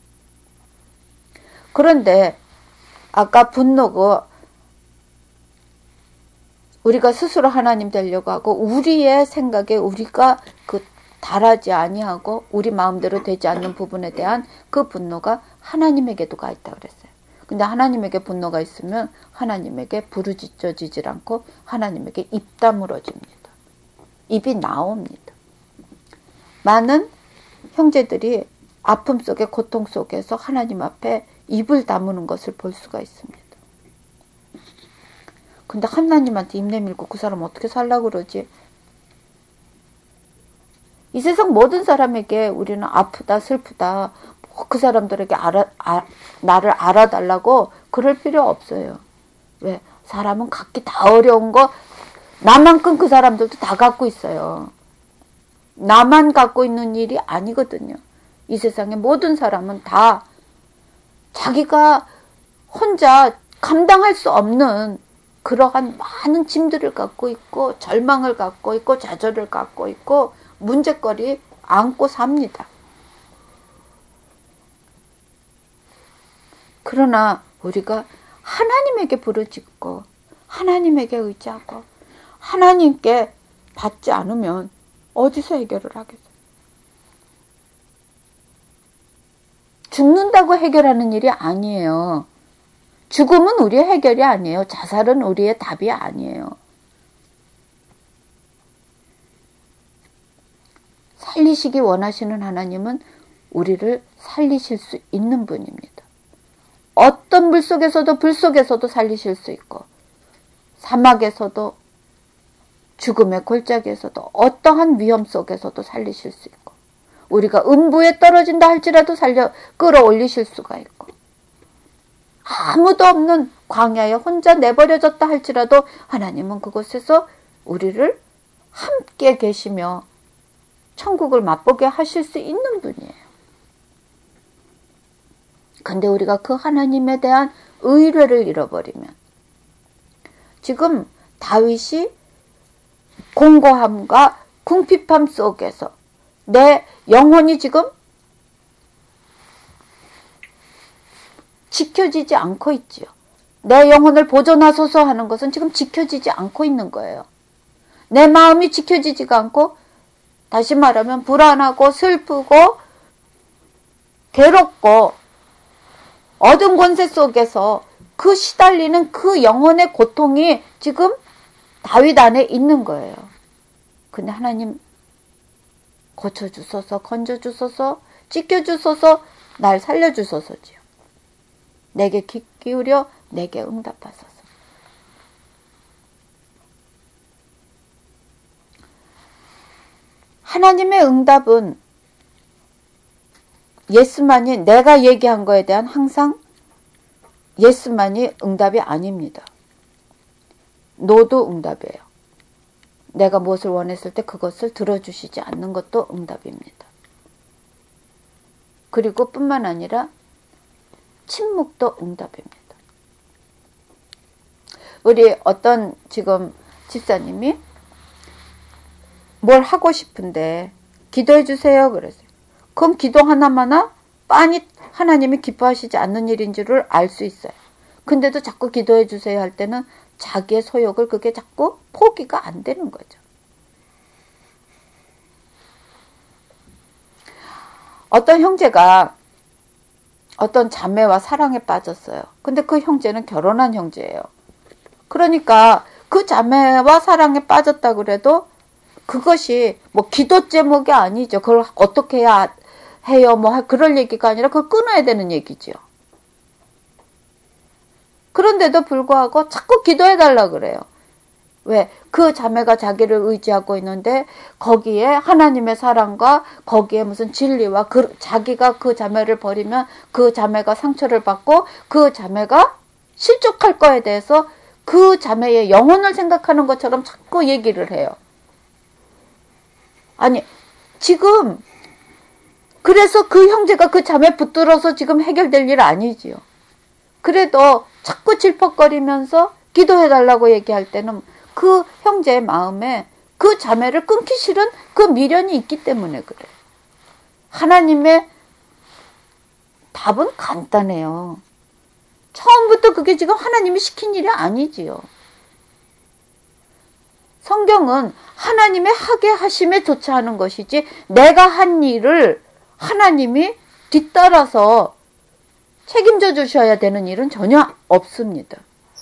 그런데 아까 분노가 우리가 스스로 하나님 되려고 하고 우리의 생각에 우리가 달하지 아니하고 우리 마음대로 되지 않는 부분에 대한 그 분노가 하나님에게도 가 있다 그랬어요. 근데 하나님에게 분노가 있으면 하나님에게 부르짖어지질 않고 하나님에게 입 다물어집니다. 입이 나옵니다. 많은 형제들이 아픔 속에 고통 속에서 하나님 앞에 입을 다무는 것을 볼 수가 있습니다. 근데 하나님한테 입 내밀고 그 사람 어떻게 살라고 그러지? 이 세상 모든 사람에게 우리는 아프다, 슬프다, 뭐 그 사람들에게 나를 알아달라고 그럴 필요 없어요. 왜? 사람은 갖기 다 어려운 거 나만큼 그 사람들도 다 갖고 있어요. 나만 갖고 있는 일이 아니거든요. 이 세상의 모든 사람은 다 자기가 혼자 감당할 수 없는 그러한 많은 짐들을 갖고 있고 절망을 갖고 있고 좌절을 갖고 있고 문제거리 안고 삽니다. 그러나 우리가 하나님에게 부르짖고 하나님에게 의지하고 하나님께 받지 않으면 어디서 해결을 하겠어요? 죽는다고 해결하는 일이 아니에요. 죽음은 우리의 해결이 아니에요. 자살은 우리의 답이 아니에요. 살리시기 원하시는 하나님은 우리를 살리실 수 있는 분입니다. 어떤 물 속에서도 불 속에서도 살리실 수 있고 사막에서도 죽음의 골짜기에서도 어떠한 위험 속에서도 살리실 수 있고 우리가 음부에 떨어진다 할지라도 끌어올리실 수가 있고 아무도 없는 광야에 혼자 내버려졌다 할지라도 하나님은 그곳에서 우리를 함께 계시며 천국을 맛보게 하실 수 있는 분이에요. 근데 우리가 그 하나님에 대한 의뢰를 잃어버리면 지금 다윗이 공고함과 궁핍함 속에서 내 영혼이 지금 지켜지지 않고 있지요. 내 영혼을 보존하소서 하는 것은 지금 지켜지지 않고 있는 거예요. 내 마음이 지켜지지가 않고 다시 말하면 불안하고 슬프고 괴롭고 어두운 권세 속에서 그 시달리는 그 영혼의 고통이 지금 다윗 안에 있는 거예요. 근데 하나님 고쳐주소서, 건져주소서, 지켜주소서, 날 살려주소서지요. 내게 귀 기울여 내게 응답하소서. 하나님의 응답은 예스만이 내가 얘기한 거에 대한 항상 예스만이 응답이 아닙니다. 노도 응답이에요. 내가 무엇을 원했을 때 그것을 들어주시지 않는 것도 응답입니다. 그리고 뿐만 아니라 침묵도 응답입니다. 우리 어떤 지금 집사님이 뭘 하고 싶은데 기도해 주세요 그랬어요. 그럼 기도 하나마나 빤히 하나님이 기뻐하시지 않는 일인 줄을 알 수 있어요. 근데도 자꾸 기도해 주세요 할 때는 자기의 소욕을 그게 자꾸 포기가 안 되는 거죠. 어떤 형제가 어떤 자매와 사랑에 빠졌어요. 근데 그 형제는 결혼한 형제예요. 그러니까 그 자매와 사랑에 빠졌다 그래도 그것이 뭐 기도 제목이 아니죠. 그걸 어떻게 해야 해요? 뭐 그럴 얘기가 아니라 그걸 끊어야 되는 얘기죠. 그런데도 불구하고 자꾸 기도해달라 그래요. 왜? 그 자매가 자기를 의지하고 있는데 거기에 하나님의 사랑과 거기에 무슨 진리와 자기가 그 자매를 버리면 그 자매가 상처를 받고 그 자매가 실족할 거에 대해서 그 자매의 영혼을 생각하는 것처럼 자꾸 얘기를 해요. 아니 지금 그래서 그 형제가 그 자매 붙들어서 지금 해결될 일 아니지요. 그래도 자꾸 질퍽거리면서 기도해달라고 얘기할 때는 그 형제의 마음에 그 자매를 끊기 싫은 그 미련이 있기 때문에 그래요. 하나님의 답은 간단해요. 처음부터 그게 지금 하나님이 시킨 일이 아니지요. 성경은 하나님의 하게 하심에 조차하는 것이지 내가 한 일을 하나님이 뒤따라서 책임져 주셔야 되는 일은 전혀 없습니다.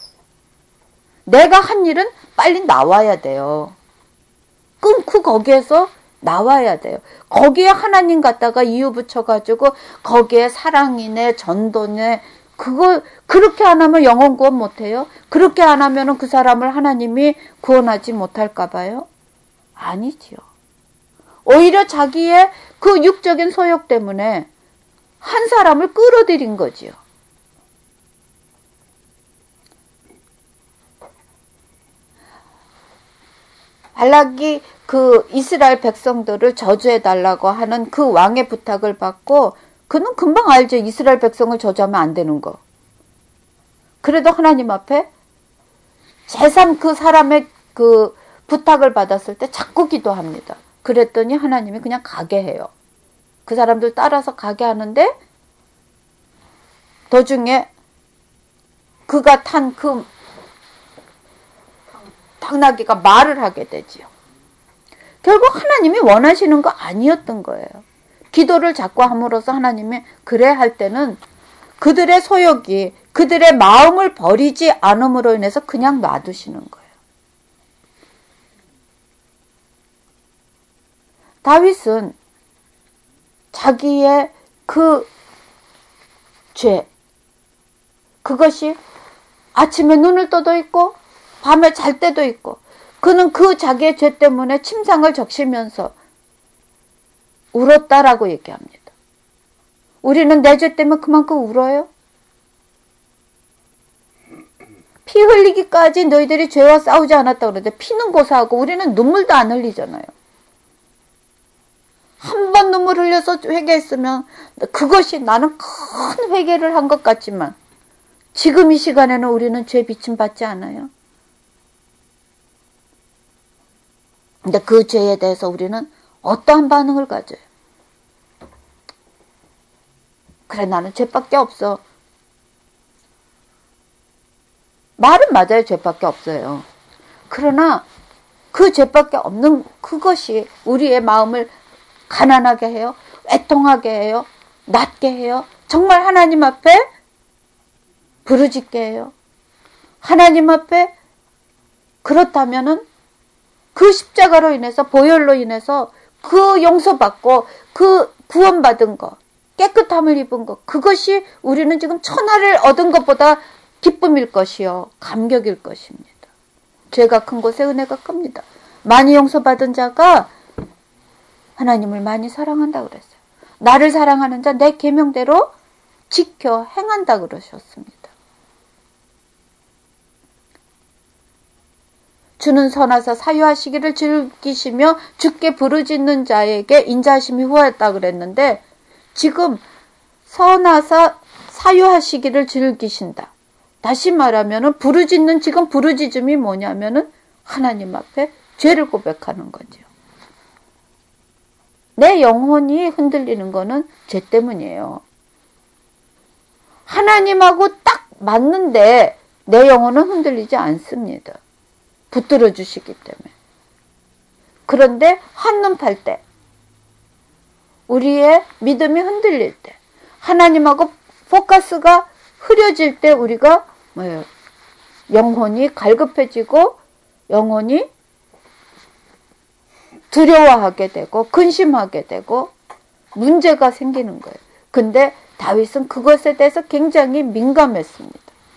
내가 한 일은 빨리 나와야 돼요. 끊고 거기에서 나와야 돼요. 거기에 하나님 갖다가 이유 붙여가지고 거기에 사랑이네 전도네 그걸 그렇게 안 하면 영혼 구원 못해요? 그렇게 안 하면 그 사람을 하나님이 구원하지 못할까 봐요? 아니지요. 오히려 자기의 그 육적인 소욕 때문에 한 사람을 끌어들인 거지요. 발락이 그 이스라엘 백성들을 저주해달라고 하는 그 왕의 부탁을 받고 그는 금방 알죠. 이스라엘 백성을 저주하면 안 되는 거. 그래도 하나님 앞에 제3 그 사람의 그 부탁을 받았을 때 자꾸 기도합니다. 그랬더니 하나님이 그냥 가게 해요. 그 사람들 따라서 가게 하는데 도중에 그가 탄 그 당나귀가 말을 하게 되지요. 결국 하나님이 원하시는 거 아니었던 거예요. 기도를 자꾸 함으로써 하나님이 그래 할 때는 그들의 소욕이 그들의 마음을 버리지 않음으로 인해서 그냥 놔두시는 거예요. 다윗은 자기의 그 죄, 그것이 아침에 눈을 떠도 있고 밤에 잘 때도 있고 그는 그 자기의 죄 때문에 침상을 적시면서 울었다라고 얘기합니다. 우리는 내 죄 때문에 그만큼 울어요? 피 흘리기까지 너희들이 죄와 싸우지 않았다고 그러는데 피는 고사하고 우리는 눈물도 안 흘리잖아요. 한 번 눈물 흘려서 회개했으면 그것이 나는 큰 회개를 한 것 같지만 지금 이 시간에는 우리는 죄 비침 받지 않아요. 근데 그 죄에 대해서 우리는 어떠한 반응을 가져요? 그래 나는 죄밖에 없어. 말은 맞아요. 죄밖에 없어요. 그러나 그 죄밖에 없는 그것이 우리의 마음을 가난하게 해요. 애통하게 해요. 낮게 해요. 정말 하나님 앞에 부르짖게 해요. 하나님 앞에 그렇다면은 그 십자가로 인해서 보혈로 인해서 그 용서받고 그 구원받은 것 깨끗함을 입은 것 그것이 우리는 지금 천하를 얻은 것보다 기쁨일 것이요 감격일 것입니다. 죄가 큰 곳에 은혜가 큽니다. 많이 용서받은 자가 하나님을 많이 사랑한다 그랬어요. 나를 사랑하는 자 내 계명대로 지켜 행한다 그러셨습니다. 주는 선하사 사유하시기를 즐기시며 주께 부르짖는 자에게 인자하심이 후하였다 그랬는데 지금 선하사 사유하시기를 즐기신다. 다시 말하면은 부르짖는 지금 부르짖음이 뭐냐면은 하나님 앞에 죄를 고백하는 거죠. 내 영혼이 흔들리는 거는 죄 때문이에요. 하나님하고 딱 맞는데 내 영혼은 흔들리지 않습니다. 붙들어 주시기 때문에. 그런데 한눈 팔 때, 우리의 믿음이 흔들릴 때, 하나님하고 포커스가 흐려질 때 우리가 뭐예요? 영혼이 갈급해지고 영혼이 두려워하게 되고 근심하게 되고 문제가 생기는 거예요. 근데 다윗은 그것에 대해서 굉장히 민감했습니다.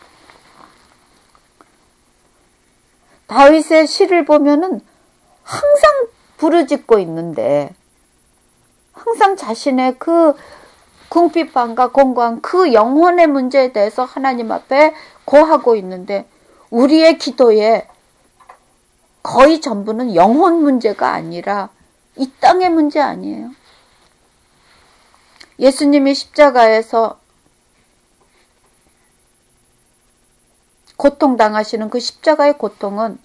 다윗의 시를 보면은 항상 부르짖고 있는데 항상 자신의 그 궁핍함과 공고한 그 영혼의 문제에 대해서 하나님 앞에 고하고 있는데 우리의 기도에 거의 전부는 영혼 문제가 아니라 이 땅의 문제 아니에요. 예수님이 십자가에서 고통당하시는 그 십자가의 고통은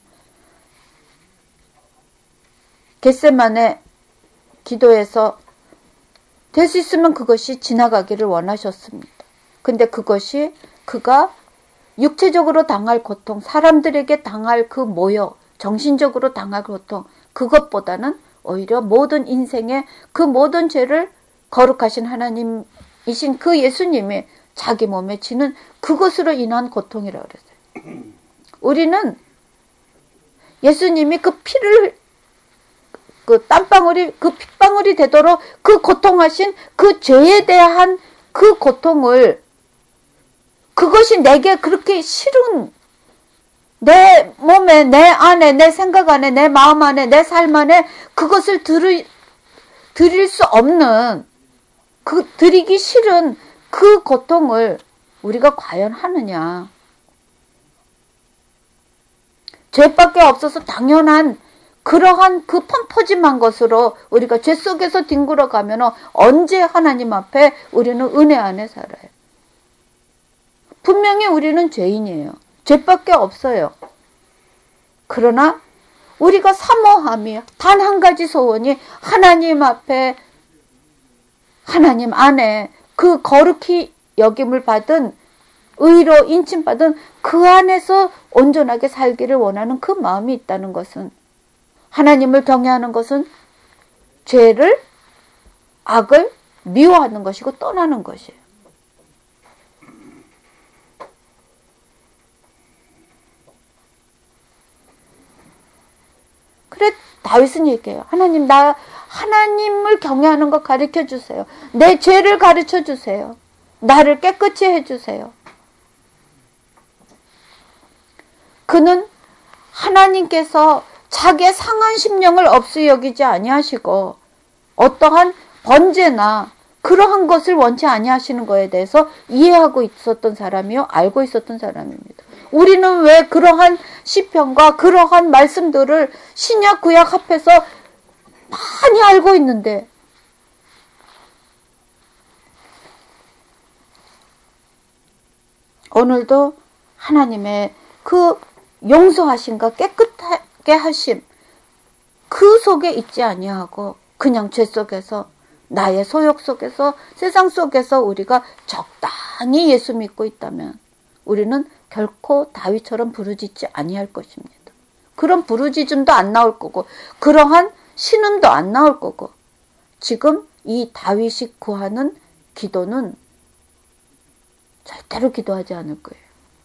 겟세마네 기도에서 될 수 있으면 그것이 지나가기를 원하셨습니다. 근데 그것이 그가 육체적으로 당할 고통, 사람들에게 당할 그 모욕, 정신적으로 당할 고통, 그것보다는 오히려 모든 인생의 그 모든 죄를 거룩하신 하나님이신 그 예수님이 자기 몸에 지는 그것으로 인한 고통이라고 그랬어요. 우리는 예수님이 그 피를 그 땀방울이 그 핏방울이 되도록 그 고통하신 그 죄에 대한 그 고통을 그것이 내게 그렇게 싫은 내 몸에 내 안에 내 생각 안에 내 마음 안에 내 삶 안에 그것을 드릴 수 없는, 드리기 싫은 그 고통을 우리가 과연 하느냐. 죄밖에 없어서 당연한 그러한 그 펑퍼짐한 것으로 우리가 죄 속에서 뒹굴어 가면 언제 하나님 앞에 우리는 은혜 안에 살아요. 분명히 우리는 죄인이에요. 죄밖에 없어요. 그러나 우리가 사모함이 단 한 가지 소원이 하나님 앞에, 하나님 안에 그 거룩히 여김을 받은, 의로 인침받은 그 안에서 온전하게 살기를 원하는 그 마음이 있다는 것은, 하나님을 경외하는 것은 죄를, 악을 미워하는 것이고 떠나는 것이에요. 그래 다윗은 얘기해요. 하나님, 나 하나님을 경외하는 거 가르쳐 주세요. 내 죄를 가르쳐 주세요. 나를 깨끗이 해주세요. 그는 하나님께서 자기의 상한 심령을 없이 여기지 아니하시고 어떠한 번제나 그러한 것을 원치 아니하시는 것에 대해서 이해하고 있었던 사람이요, 알고 있었던 사람입니다. 우리는 왜 그러한 시편과 그러한 말씀들을 신약 구약 합해서 많이 알고 있는데 오늘도 하나님의 그 용서하심과 깨끗하게 하심 그 속에 있지 아니하고 그냥 죄 속에서, 나의 소욕 속에서, 세상 속에서 우리가 적당히 예수 믿고 있다면 우리는 결코 다윗처럼 부르짖지 아니할 것입니다. 그런 부르짖음도 안 나올 거고 그러한 신음도 안 나올 거고, 지금 이 다윗이 구하는 기도는 절대로 기도하지 않을 거예요.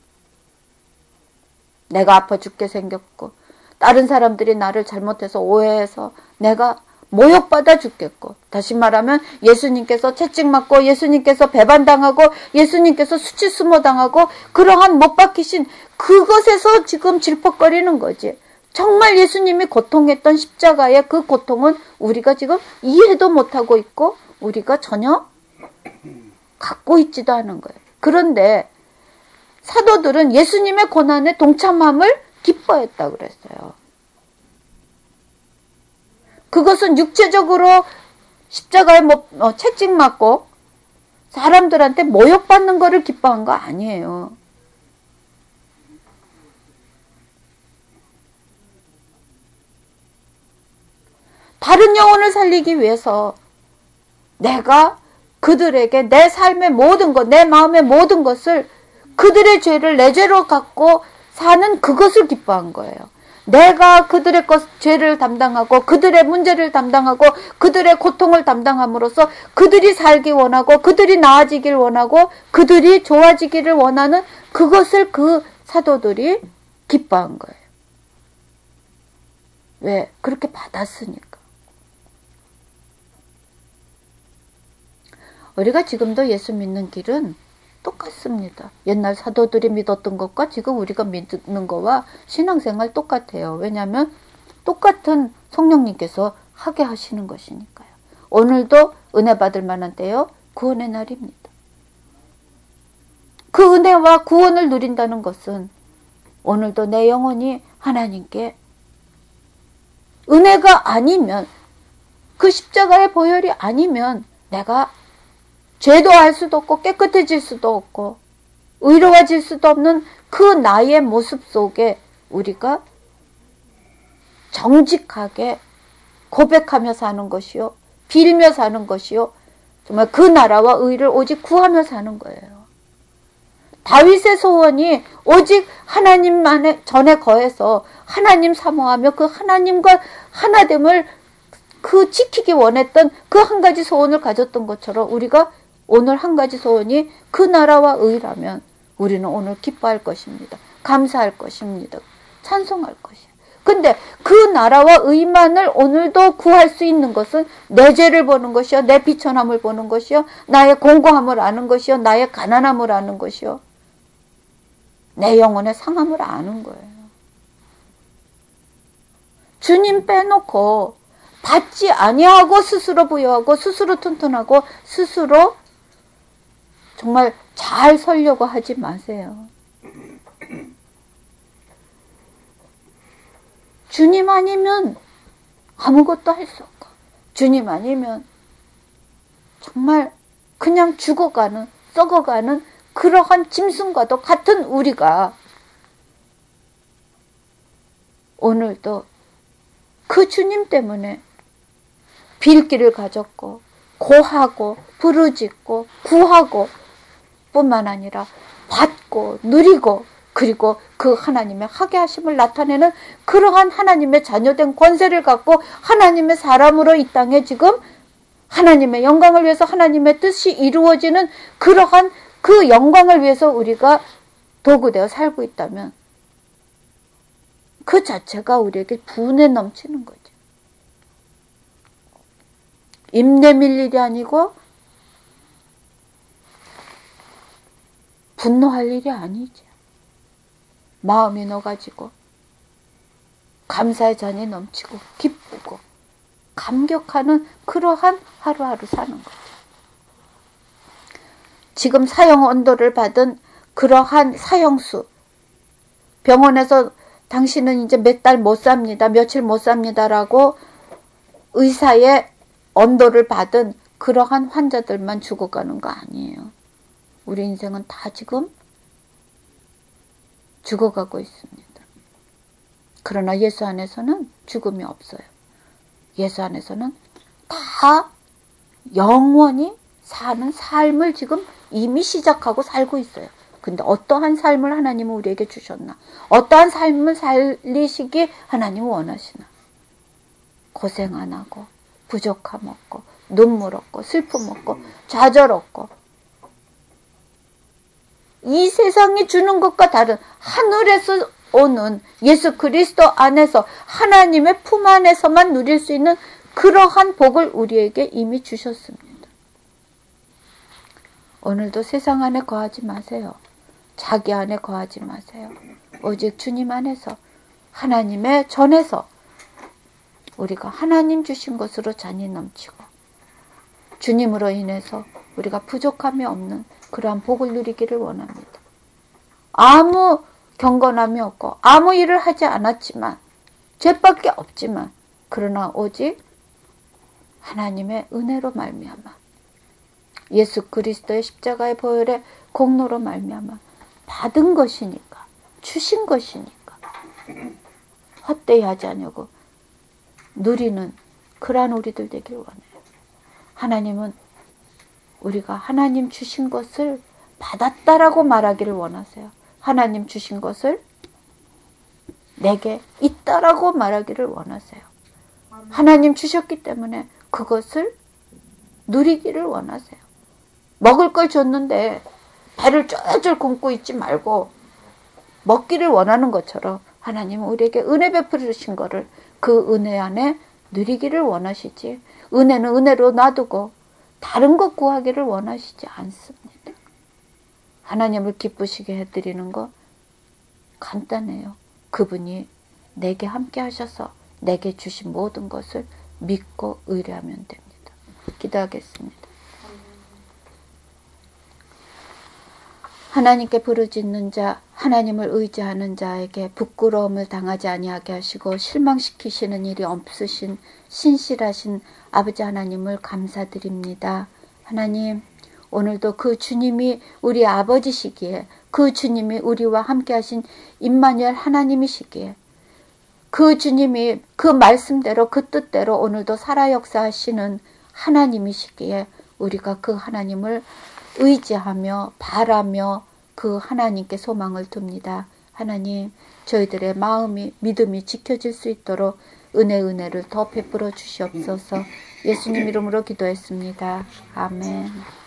내가 아파 죽게 생겼고 다른 사람들이 나를 잘못해서 오해해서 내가 모욕받아 죽겠고, 다시 말하면 예수님께서 채찍맞고 예수님께서 배반당하고 예수님께서 수치수모 당하고 그러한 못 박히신 그것에서 지금 질퍽거리는 거지. 정말 예수님이 고통했던 십자가의 그 고통은 우리가 지금 이해도 못하고 있고 우리가 전혀 갖고 있지도 않은 거예요. 그런데 사도들은 예수님의 고난에 동참함을 기뻐했다고 그랬어요. 그것은 육체적으로 십자가에 채찍 맞고 사람들한테 모욕받는 거를 기뻐한 거 아니에요. 다른 영혼을 살리기 위해서 내가 그들에게 내 삶의 모든 것, 내 마음의 모든 것을, 그들의 죄를 내 죄로 갖고 사는 그것을 기뻐한 거예요. 내가 그들의 죄를 담당하고 그들의 문제를 담당하고 그들의 고통을 담당함으로써 그들이 살기 원하고 그들이 나아지길 원하고 그들이 좋아지기를 원하는 그것을 그 사도들이 기뻐한 거예요. 왜? 그렇게 받았으니까. 우리가 지금도 예수 믿는 길은 똑같습니다. 옛날 사도들이 믿었던 것과 지금 우리가 믿는 것과 신앙생활 똑같아요. 왜냐하면 똑같은 성령님께서 하게 하시는 것이니까요. 오늘도 은혜 받을 만한 때요, 구원의 날입니다. 그 은혜와 구원을 누린다는 것은 오늘도 내 영혼이 하나님께 은혜가 아니면, 그 십자가의 보혈이 아니면 내가 죄도 할 수도 없고 깨끗해질 수도 없고 의로워질 수도 없는 그 나의 모습 속에 우리가 정직하게 고백하며 사는 것이요, 빌며 사는 것이요, 정말 그 나라와 의를 오직 구하며 사는 거예요. 다윗의 소원이 오직 하나님만의 전에 거해서 하나님 사모하며 그 하나님과 하나됨을 그 지키기 원했던 그 한 가지 소원을 가졌던 것처럼 우리가 오늘 한 가지 소원이 그 나라와 의라면 우리는 오늘 기뻐할 것입니다. 감사할 것입니다. 찬송할 것이에요. 근데 그 나라와 의만을 오늘도 구할 수 있는 것은 내 죄를 보는 것이요, 내 비천함을 보는 것이요, 나의 공고함을 아는 것이요, 나의 가난함을 아는 것이요, 내 영혼의 상함을 아는 거예요. 주님 빼놓고 받지 아니하고 스스로 부여하고 스스로 튼튼하고 스스로 정말 잘 살려고 하지 마세요. 주님 아니면 아무것도 할 수 없고, 주님 아니면 정말 그냥 죽어가는, 썩어가는 그러한 짐승과도 같은 우리가 오늘도 그 주님 때문에 빌기를 가졌고, 고하고, 부르짖고, 구하고 뿐만 아니라 받고, 누리고, 그리고 그 하나님의 하게 하심을 나타내는 그러한 하나님의 자녀된 권세를 갖고 하나님의 사람으로 이 땅에 지금 하나님의 영광을 위해서 하나님의 뜻이 이루어지는 그러한 그 영광을 위해서 우리가 도구되어 살고 있다면 그 자체가 우리에게 분에 넘치는 거죠. 입 내밀 일이 아니고 분노할 일이 아니죠. 마음이 녹아지고 감사의 잔이 넘치고 기쁘고 감격하는 그러한 하루하루 사는 거죠. 지금 사형 언도를 받은 그러한 사형수, 병원에서 당신은 이제 몇 달 못 삽니다, 며칠 못 삽니다라고 의사의 언도를 받은 그러한 환자들만 죽어가는 거 아니에요. 우리 인생은 다 지금 죽어가고 있습니다. 그러나 예수 안에서는 죽음이 없어요. 예수 안에서는 다 영원히 사는 삶을 지금 이미 시작하고 살고 있어요. 근데 어떠한 삶을 하나님은 우리에게 주셨나? 어떠한 삶을 살리시기 하나님은 원하시나? 고생 안 하고, 부족함 없고, 눈물 없고, 슬픔 없고, 좌절 없고, 이 세상이 주는 것과 다른 하늘에서 오는 예수 그리스도 안에서 하나님의 품 안에서만 누릴 수 있는 그러한 복을 우리에게 이미 주셨습니다. 오늘도 세상 안에 거하지 마세요. 자기 안에 거하지 마세요. 오직 주님 안에서, 하나님의 전에서 우리가 하나님 주신 것으로 잔이 넘치고 주님으로 인해서 우리가 부족함이 없는 그러한 복을 누리기를 원합니다. 아무 경건함이 없고 아무 일을 하지 않았지만, 죄밖에 없지만, 그러나 오직 하나님의 은혜로 말미암아 예수 그리스도의 십자가의 보혈의 공로로 말미암아 받은 것이니까, 주신 것이니까 헛되이 하지 않냐고 누리는 그러한 우리들 되길 원해요. 하나님은 우리가 하나님 주신 것을 받았다라고 말하기를 원하세요. 하나님 주신 것을 내게 있다라고 말하기를 원하세요. 하나님 주셨기 때문에 그것을 누리기를 원하세요. 먹을 걸 줬는데 배를 쫄쫄 굶고 있지 말고 먹기를 원하는 것처럼 하나님은 우리에게 은혜 베푸신 거를 그 은혜 안에 누리기를 원하시지, 은혜는 은혜로 놔두고 다른 것 구하기를 원하시지 않습니다. 하나님을 기쁘시게 해드리는 거 간단해요. 그분이 내게 함께 하셔서 내게 주신 모든 것을 믿고 의뢰하면 됩니다. 기도하겠습니다. 하나님께 부르짖는 자, 하나님을 의지하는 자에게 부끄러움을 당하지 아니하게 하시고 실망시키시는 일이 없으신 신실하신 아버지 하나님을 감사드립니다. 하나님, 오늘도 그 주님이 우리 아버지시기에, 그 주님이 우리와 함께 하신 임마누엘 하나님이시기에, 그 주님이 그 말씀대로 그 뜻대로 오늘도 살아 역사하시는 하나님이시기에 우리가 그 하나님을 의지하며 바라며 그 하나님께 소망을 둡니다. 하나님, 저희들의 마음이, 믿음이 지켜질 수 있도록 은혜를 더 베풀어 주시옵소서. 예수님 이름으로 기도했습니다. 아멘.